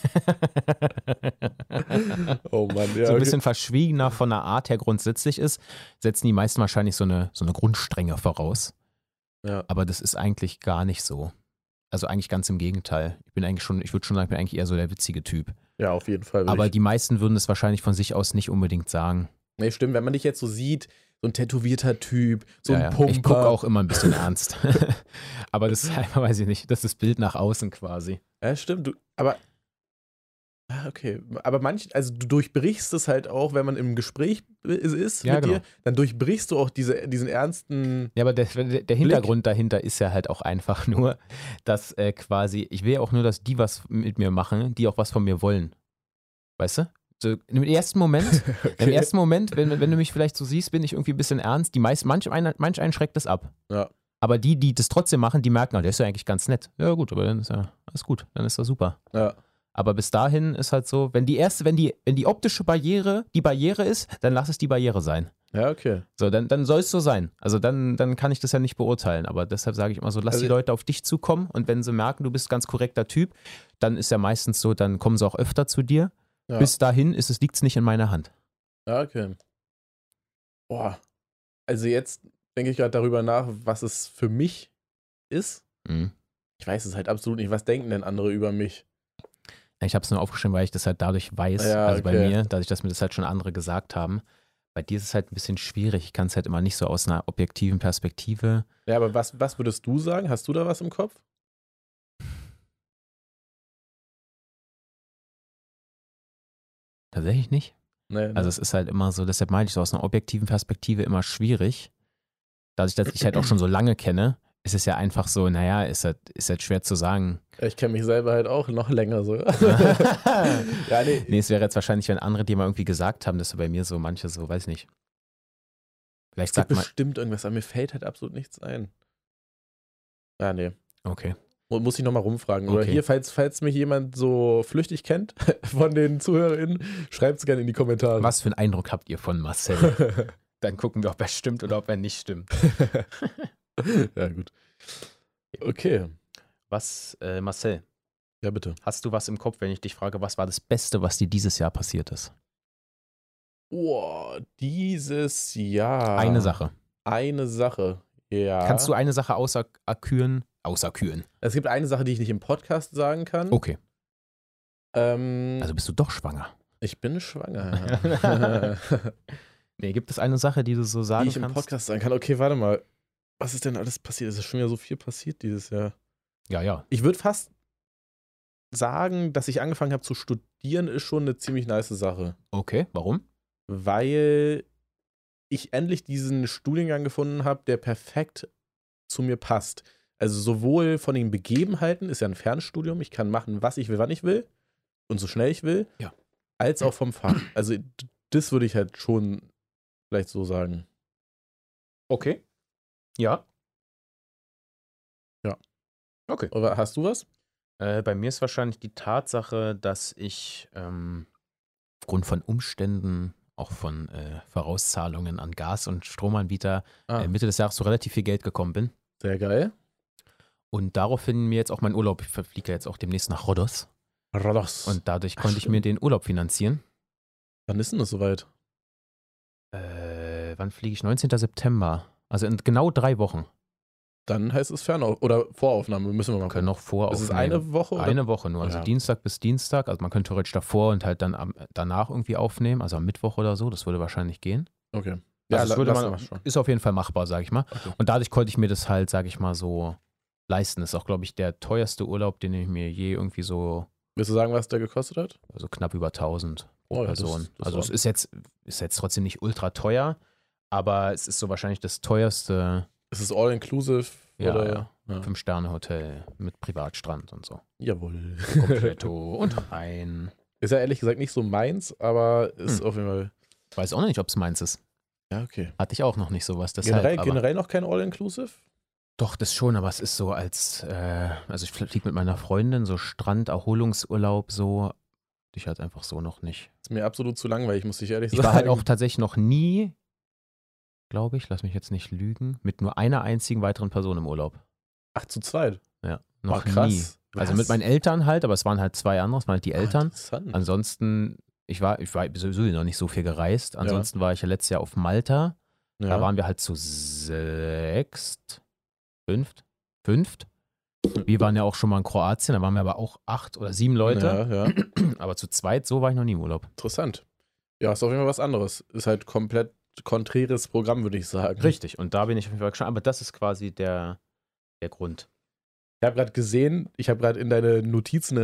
oh Mann, ja, so ein bisschen verschwiegener von der Art her grundsätzlich ist, setzen die meisten wahrscheinlich so eine Grundstrenge voraus. Ja. Aber das ist eigentlich gar nicht so. Also eigentlich ganz im Gegenteil. Ich würde schon sagen, ich bin eigentlich eher so der witzige Typ. Ja, auf jeden Fall. Aber die meisten würden es wahrscheinlich von sich aus nicht unbedingt sagen. Nee, stimmt. Wenn man dich jetzt so sieht, so ein tätowierter Typ, so ein Pumper. Ich gucke auch immer ein bisschen ernst. Aber das ist einfach, weiß ich nicht, das ist das Bild nach außen quasi. Ja, stimmt. Okay. Aber also du durchbrichst es halt auch, wenn man im Gespräch ist mit dir, dann durchbrichst du auch diesen ernsten. Ja, aber der Hintergrund dahinter ist ja halt auch einfach nur, dass quasi, ich will ja auch nur, dass die was mit mir machen, die auch was von mir wollen. Weißt du? So, im ersten Moment, wenn du mich vielleicht so siehst, bin ich irgendwie ein bisschen ernst. Manch einen schreckt das ab. Ja. Aber die das trotzdem machen, die merken, der ist ja eigentlich ganz nett. Ja gut, aber dann ist ja alles gut, dann ist das super. Ja. Aber bis dahin ist halt so, wenn die optische Barriere die Barriere ist, dann lass es die Barriere sein. Ja, okay. So, dann soll es so sein. Also dann kann ich das ja nicht beurteilen. Aber deshalb sage ich immer so, lass die Leute auf dich zukommen und wenn sie merken, du bist ein ganz korrekter Typ, dann ist ja meistens so, dann kommen sie auch öfter zu dir. Ja. Bis dahin liegt es nicht in meiner Hand. Ja, okay. Boah. Also jetzt denke ich gerade darüber nach, was es für mich ist. Mhm. Ich weiß es halt absolut nicht. Was denken denn andere über mich? Ich habe es nur aufgeschrieben, weil ich das halt dadurch weiß, bei mir, dadurch, dass mir das halt schon andere gesagt haben. Bei dir ist es halt ein bisschen schwierig. Ich kann es halt immer nicht so aus einer objektiven Perspektive. Ja, aber was würdest du sagen? Hast du da was im Kopf? Tatsächlich nicht. Nee. Also es ist halt immer so, deshalb meine ich so aus einer objektiven Perspektive immer schwierig. Dadurch, dass ich halt auch schon so lange kenne, ist es ja einfach so, naja, ist halt schwer zu sagen. Ich kenne mich selber halt auch noch länger so. Ja, nee, es wäre jetzt wahrscheinlich, wenn andere dir mal irgendwie gesagt haben, dass du bei mir so manche so, weiß ich nicht. Vielleicht sagt man bestimmt irgendwas, aber mir fällt halt absolut nichts ein. Ja, nee. Okay. Muss ich nochmal rumfragen. Oder hier, falls mich jemand so flüchtig kennt von den ZuhörerInnen, schreibt es gerne in die Kommentare. Was für einen Eindruck habt ihr von Marcel? Dann gucken wir, ob er stimmt oder ob er nicht stimmt. Ja, gut. Okay. Marcel? Ja, bitte. Hast du was im Kopf, wenn ich dich frage, was war das Beste, was dir dieses Jahr passiert ist? Oh, dieses Jahr. Eine Sache, ja. Kannst du eine Sache auserküren? Es gibt eine Sache, die ich nicht im Podcast sagen kann. Okay. Also bist du doch schwanger? Ich bin schwanger. Nee, gibt es eine Sache, die du so sagen kannst? Die ich im Podcast sagen kann. Okay, warte mal. Was ist denn alles passiert? Es ist schon wieder so viel passiert dieses Jahr. Ja. Ich würde fast sagen, dass ich angefangen habe zu studieren, ist schon eine ziemlich nice Sache. Okay, warum? Weil ich endlich diesen Studiengang gefunden habe, der perfekt zu mir passt. Also sowohl von den Begebenheiten, ist ja ein Fernstudium, ich kann machen, was ich will, wann ich will und so schnell ich will, ja. Als auch vom Fach. Also das würde ich halt schon vielleicht so sagen. Okay. Ja. Ja. Okay. Oder hast du was? Bei mir ist wahrscheinlich die Tatsache, dass ich aufgrund von Umständen, auch von Vorauszahlungen an Gas- und Stromanbieter Mitte des Jahres so relativ viel Geld gekommen bin. Sehr geil. Und daraufhin mir jetzt auch mein Urlaub, ich fliege ja jetzt auch demnächst nach Rhodos. Und dadurch konnte ich mir den Urlaub finanzieren. Wann ist denn das soweit? Wann fliege ich? 19. September. Also in genau 3 Wochen. Dann heißt es oder Voraufnahme, müssen wir mal Wir können noch voraufnehmen. Das ist eine Woche? Oder? Eine Woche nur, also Dienstag bis Dienstag. Also man könnte theoretisch davor und halt dann danach irgendwie aufnehmen, also am Mittwoch oder so. Das würde wahrscheinlich gehen. Okay. Ja, das ist auf jeden Fall machbar, sag ich mal. Okay. Und dadurch konnte ich mir das halt, sag ich mal, so leisten. Das ist auch, glaube ich, der teuerste Urlaub, den ich mir je irgendwie so. Willst du sagen, was der gekostet hat? Also knapp über 1000 pro Person. Das also es ist jetzt trotzdem nicht ultra teuer, aber es ist so wahrscheinlich das teuerste. Ist es all-inclusive? Ja. 5-Sterne-Hotel mit Privatstrand und so. Jawohl. Kompletto und rein. Ist ja ehrlich gesagt nicht so meins, aber ist auf jeden Fall. Ich weiß auch noch nicht, ob es meins ist. Ja, okay. Hatte ich auch noch nicht sowas. Deshalb, generell noch kein All-Inclusive? Doch, das schon, aber es ist so also ich fliege mit meiner Freundin, so Strand-Erholungsurlaub, so. Ich halt einfach so noch nicht. Ist mir absolut zu langweilig, muss ich ehrlich sagen. Ich war halt auch tatsächlich noch nie, glaube ich, lass mich jetzt nicht lügen, mit nur einer einzigen weiteren Person im Urlaub. Ach, zu zweit? Ja, noch krass. nie. Also mit meinen Eltern halt, aber es waren halt 2 andere, es waren halt die Eltern. Interessant. Ansonsten, ich war sowieso noch nicht so viel gereist. Ansonsten war ich ja letztes Jahr auf Malta. Ja. Da waren wir halt zu 5. Wir waren ja auch schon mal in Kroatien, da waren wir aber auch 8 oder 7 Leute. Ja. Aber zu zweit, so war ich noch nie im Urlaub. Interessant. Ja, ist auf jeden Fall was anderes. Ist halt komplett konträres Programm, würde ich sagen. Richtig, und da bin ich auf jeden Fall gespannt. Aber das ist quasi der Grund. Ich habe gerade gesehen, ich habe gerade in deine Notizen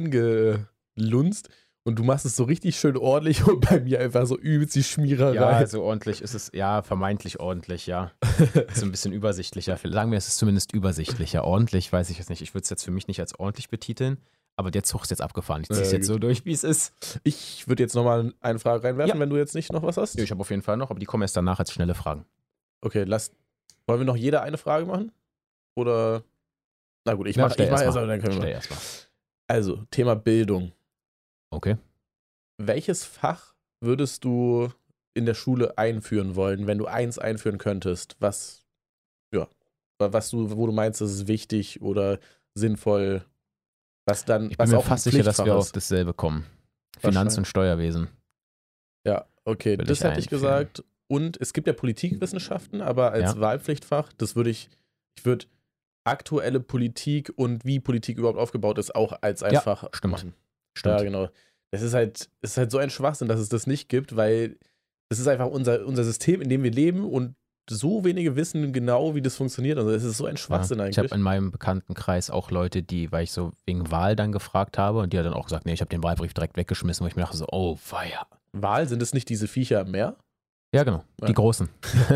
reingelunzt und du machst es so richtig schön ordentlich und bei mir einfach so übelst die Schmiererei. Ja, so ordentlich ist es, ja, vermeintlich ordentlich, ja. Ist so ein bisschen übersichtlicher. Sagen wir, es ist zumindest übersichtlicher. Ordentlich weiß ich jetzt nicht. Ich würde es jetzt für mich nicht als ordentlich betiteln, aber der Zug ist jetzt abgefahren. Ich ziehe es jetzt so durch, wie es ist. Ich würde jetzt nochmal eine Frage reinwerfen, wenn du jetzt nicht noch was hast. Ja, ich habe auf jeden Fall noch, aber die kommen erst danach als schnelle Fragen. Okay, wollen wir noch jeder eine Frage machen? Oder, na gut, ich mache erst mal. Dann können wir erst mal. Also, Thema Bildung. Okay. Welches Fach würdest du in der Schule einführen wollen, wenn du eins einführen könntest? Wo du meinst, das ist wichtig oder sinnvoll? Ich bin mir fast sicher, dass wir auf dasselbe kommen. Finanz- und Steuerwesen. Ja, okay, das hätte ich gesagt. Und es gibt ja Politikwissenschaften, aber als Wahlpflichtfach, ich würde aktuelle Politik und wie Politik überhaupt aufgebaut ist, auch als ein Fach machen. Stimmt. Ja, genau. Es ist halt so ein Schwachsinn, dass es das nicht gibt, weil es ist einfach unser System, in dem wir leben und so wenige wissen genau, wie das funktioniert. Also es ist so ein Schwachsinn eigentlich. Ich habe in meinem Bekanntenkreis auch Leute, weil ich so wegen Wahl dann gefragt habe und die hat dann auch gesagt, nee, ich habe den Wahlbrief direkt weggeschmissen, wo ich mir dachte so, oh, feier. Wahl, sind es nicht diese Viecher am Meer? Ja, genau. Die großen.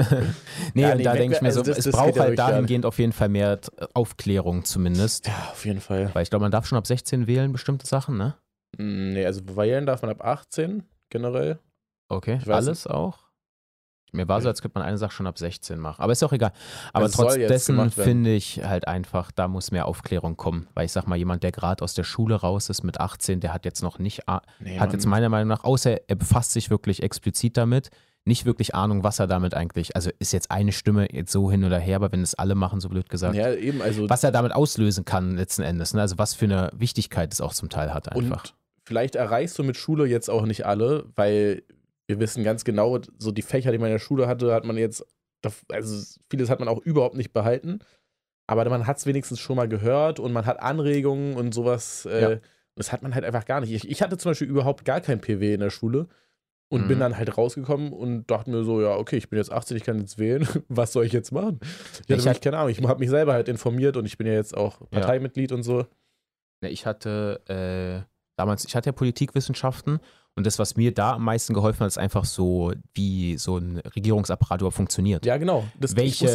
Da denke ich mir so, es braucht halt dahingehend auf jeden Fall mehr Aufklärung zumindest. Ja, auf jeden Fall. Weil ich glaube, man darf schon ab 16 wählen bestimmte Sachen, ne? Nee, also wählen darf man ab 18 generell. Okay, alles auch? Mir war so, als könnte man eine Sache schon ab 16 machen. Aber ist auch egal. Aber trotz dessen finde ich halt einfach, da muss mehr Aufklärung kommen. Weil ich sag mal, jemand, der gerade aus der Schule raus ist mit 18, der hat jetzt noch nicht, jetzt meiner Meinung nach, außer er befasst sich wirklich explizit damit, nicht wirklich Ahnung, was er damit eigentlich, also ist jetzt eine Stimme jetzt so hin oder her, aber wenn es alle machen, so blöd gesagt, ja, eben, also was er damit auslösen kann letzten Endes, ne? Also was für eine Wichtigkeit es auch zum Teil hat einfach. Und vielleicht erreichst du mit Schule jetzt auch nicht alle, weil wir wissen ganz genau, so die Fächer, die man in der Schule hatte, hat man jetzt, also vieles hat man auch überhaupt nicht behalten, aber man hat es wenigstens schon mal gehört und man hat Anregungen und sowas, das hat man halt einfach gar nicht. Ich hatte zum Beispiel überhaupt gar kein PW in der Schule und bin dann halt rausgekommen und dachte mir so, ja, okay, ich bin jetzt 18, ich kann jetzt wählen, was soll ich jetzt machen? Ich hatte keine Ahnung, ich habe mich selber halt informiert und ich bin ja jetzt auch Parteimitglied und so. Ich hatte damals, ja Politikwissenschaften und das, was mir da am meisten geholfen hat, ist einfach so, wie so ein Regierungsapparat überhaupt funktioniert. Ja, genau. Durch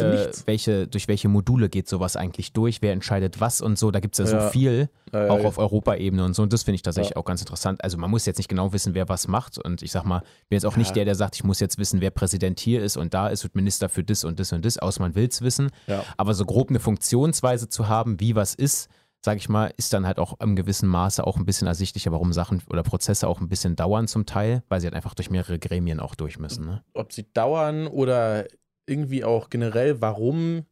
welche Module geht sowas eigentlich durch? Wer entscheidet was und so? Da gibt es ja so viel, auch auf Europaebene und so. Und das finde ich tatsächlich auch ganz interessant. Also man muss jetzt nicht genau wissen, wer was macht. Und ich sag mal, ich bin jetzt auch nicht der sagt, ich muss jetzt wissen, wer Präsident hier ist und da ist und Minister für das und das und das, außer man will es wissen. Ja. Aber so grob eine Funktionsweise zu haben, wie was ist, sage ich mal, ist dann halt auch im gewissen Maße auch ein bisschen ersichtlicher, warum Sachen oder Prozesse auch ein bisschen dauern zum Teil, weil sie halt einfach durch mehrere Gremien auch durch müssen. Ne? Ob sie dauern oder irgendwie auch generell, warum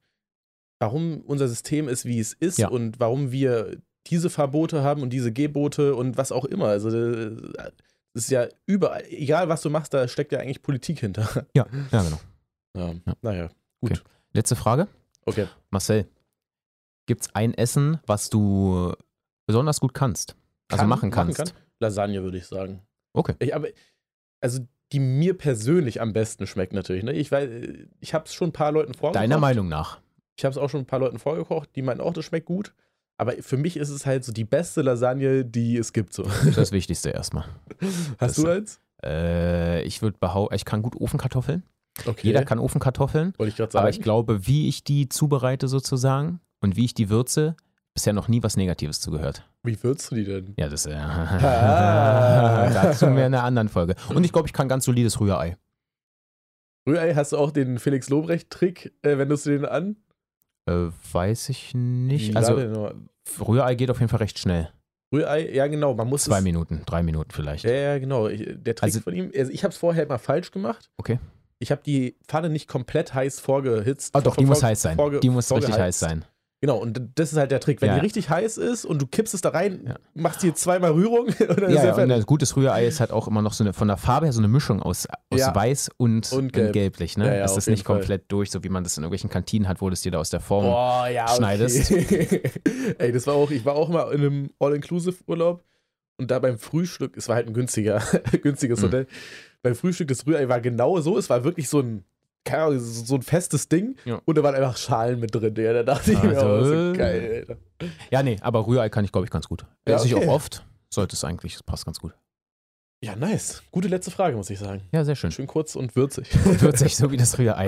unser System ist, wie es ist und warum wir diese Verbote haben und diese Gebote und was auch immer. Also das ist ja überall, egal was du machst, da steckt ja eigentlich Politik hinter. Ja, genau. Ja. Naja, gut. Okay. Letzte Frage. Okay. Marcel, gibt's ein Essen, was du besonders gut kannst? Also machen kannst? Lasagne, würde ich sagen. Okay. Also die mir persönlich am besten schmeckt natürlich. Ne? Ich habe es schon ein paar Leuten vorgekocht. Deiner Meinung nach? Ich habe es auch schon ein paar Leuten vorgekocht, die meinen auch, das schmeckt gut. Aber für mich ist es halt so die beste Lasagne, die es gibt. So. Das ist das Wichtigste erstmal. Hast du eins? Ich würde behaupten, ich kann gut Ofenkartoffeln. Okay. Jeder kann Ofenkartoffeln. Wollte ich gerade sagen. Aber ich glaube, wie ich die zubereite sozusagen und wie ich die würze, bisher noch nie was Negatives zugehört. Wie würzt du die denn? Ja, das dazu mehr in einer anderen Folge. Und ich glaube, ich kann ganz solides Rührei. Rührei, hast du auch den Felix Lobrecht-Trick, wendest du den an? Weiß ich nicht. Also Rührei geht auf jeden Fall recht schnell. Rührei, ja genau, man muss 2 Minuten, 3 Minuten vielleicht. Ja, genau. Der Trick von ihm, also ich habe es vorher mal falsch gemacht. Okay. Ich habe die Pfanne nicht komplett heiß vorgehitzt. Ah doch, die muss heiß sein. Die muss richtig heiß sein. Genau, und das ist halt der Trick. Wenn die richtig heiß ist und du kippst es da rein, machst du zweimal Rührung und dann ist und ein gutes Rührei ist halt auch immer noch so von der Farbe her so eine Mischung aus weiß und gelblich. Ne? Es ist nicht komplett durch, so wie man das in irgendwelchen Kantinen hat, wo du es dir da aus der Form schneidest. Ey, ich war auch mal in einem All-Inclusive-Urlaub und da beim Frühstück, es war halt ein günstiges Hotel, beim Frühstück das Rührei war genau so, es war wirklich so ein festes Ding und da waren einfach Schalen mit drin. Ja, da dachte ich mir, so geil, Alter. Ja, nee, aber Rührei kann ich, glaube ich, ganz gut. Esse ich auch oft, sollte es eigentlich, das passt ganz gut. Ja, nice. Gute letzte Frage, muss ich sagen. Ja, sehr schön. Schön kurz und würzig. Würzig, so wie das Rührei.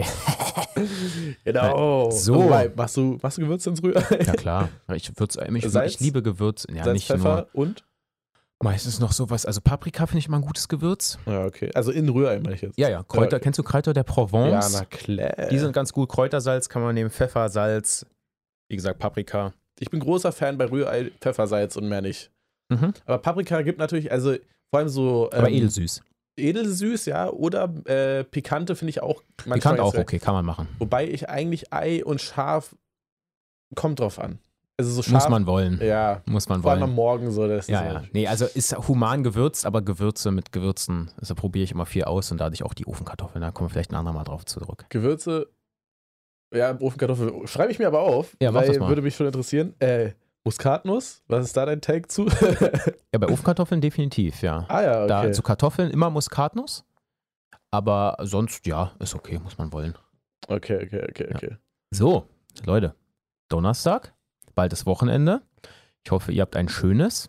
Genau. So. Machst du Gewürze ins Rührei? Ja, klar. Ich liebe Gewürze. Ja, Salz, nicht Pfeffer nur. Und? Meistens noch sowas, also Paprika finde ich immer ein gutes Gewürz. Ja, okay. Also in Rührei meine ich jetzt. Ja, Kräuter, kennst du Kräuter der Provence? Ja, na klar. Die sind ganz gut. Kräutersalz kann man nehmen, Pfeffer, Salz, wie gesagt, Paprika. Ich bin großer Fan bei Rührei, Pfeffersalz und mehr nicht. Mhm. Aber Paprika gibt natürlich, also vor allem so. Aber edelsüß. Edelsüß, ja. Oder pikante finde ich auch manchmal. Pikant auch okay, kann man machen. Wobei ich eigentlich Ei und Scharf kommt drauf an. Also so scharf, muss man wollen. Ja. Muss man vor allem wollen. am Morgen so. Das Ja. Nee, also ist human gewürzt, aber Gewürze mit Gewürzen, also probiere ich immer viel aus und dadurch auch die Ofenkartoffeln. Da kommen wir vielleicht ein andermal drauf zurück. Gewürze, ja, Ofenkartoffel schreibe ich mir aber auf, ja, weil würde mich schon interessieren. Muskatnuss, was ist da dein Take zu? Ja, bei Ofenkartoffeln definitiv, ja. Ah ja, okay. Da zu Kartoffeln immer Muskatnuss, aber sonst, ja, ist okay, muss man wollen. Okay. Ja. So, Leute, Donnerstag, bald ist Wochenende. Ich hoffe, ihr habt ein schönes,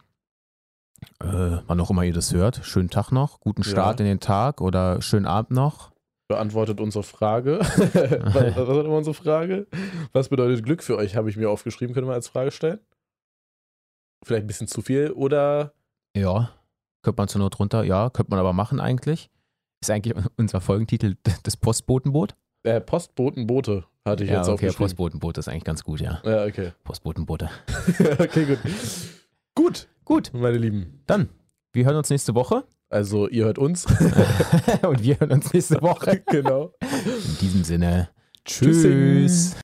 wann auch immer ihr das hört, schönen Tag noch, guten Start in den Tag oder schönen Abend noch. Beantwortet unsere Frage. Was war immer unsere Frage? Was bedeutet Glück für euch, habe ich mir aufgeschrieben, können wir als Frage stellen. Vielleicht ein bisschen zu viel oder? Ja, könnte man zur Not runter, ja, könnte man aber machen eigentlich. Ist eigentlich unser Folgentitel das Postbotenboot? Postbotenboote hatte ich jetzt aufgeschrieben. Postbotenboot ist eigentlich ganz gut, ja. Ja, okay. Postbotenboote. Okay, gut, meine Lieben. Dann, wir hören uns nächste Woche. Also, ihr hört uns. Und wir hören uns nächste Woche. Genau. In diesem Sinne, Tschüss.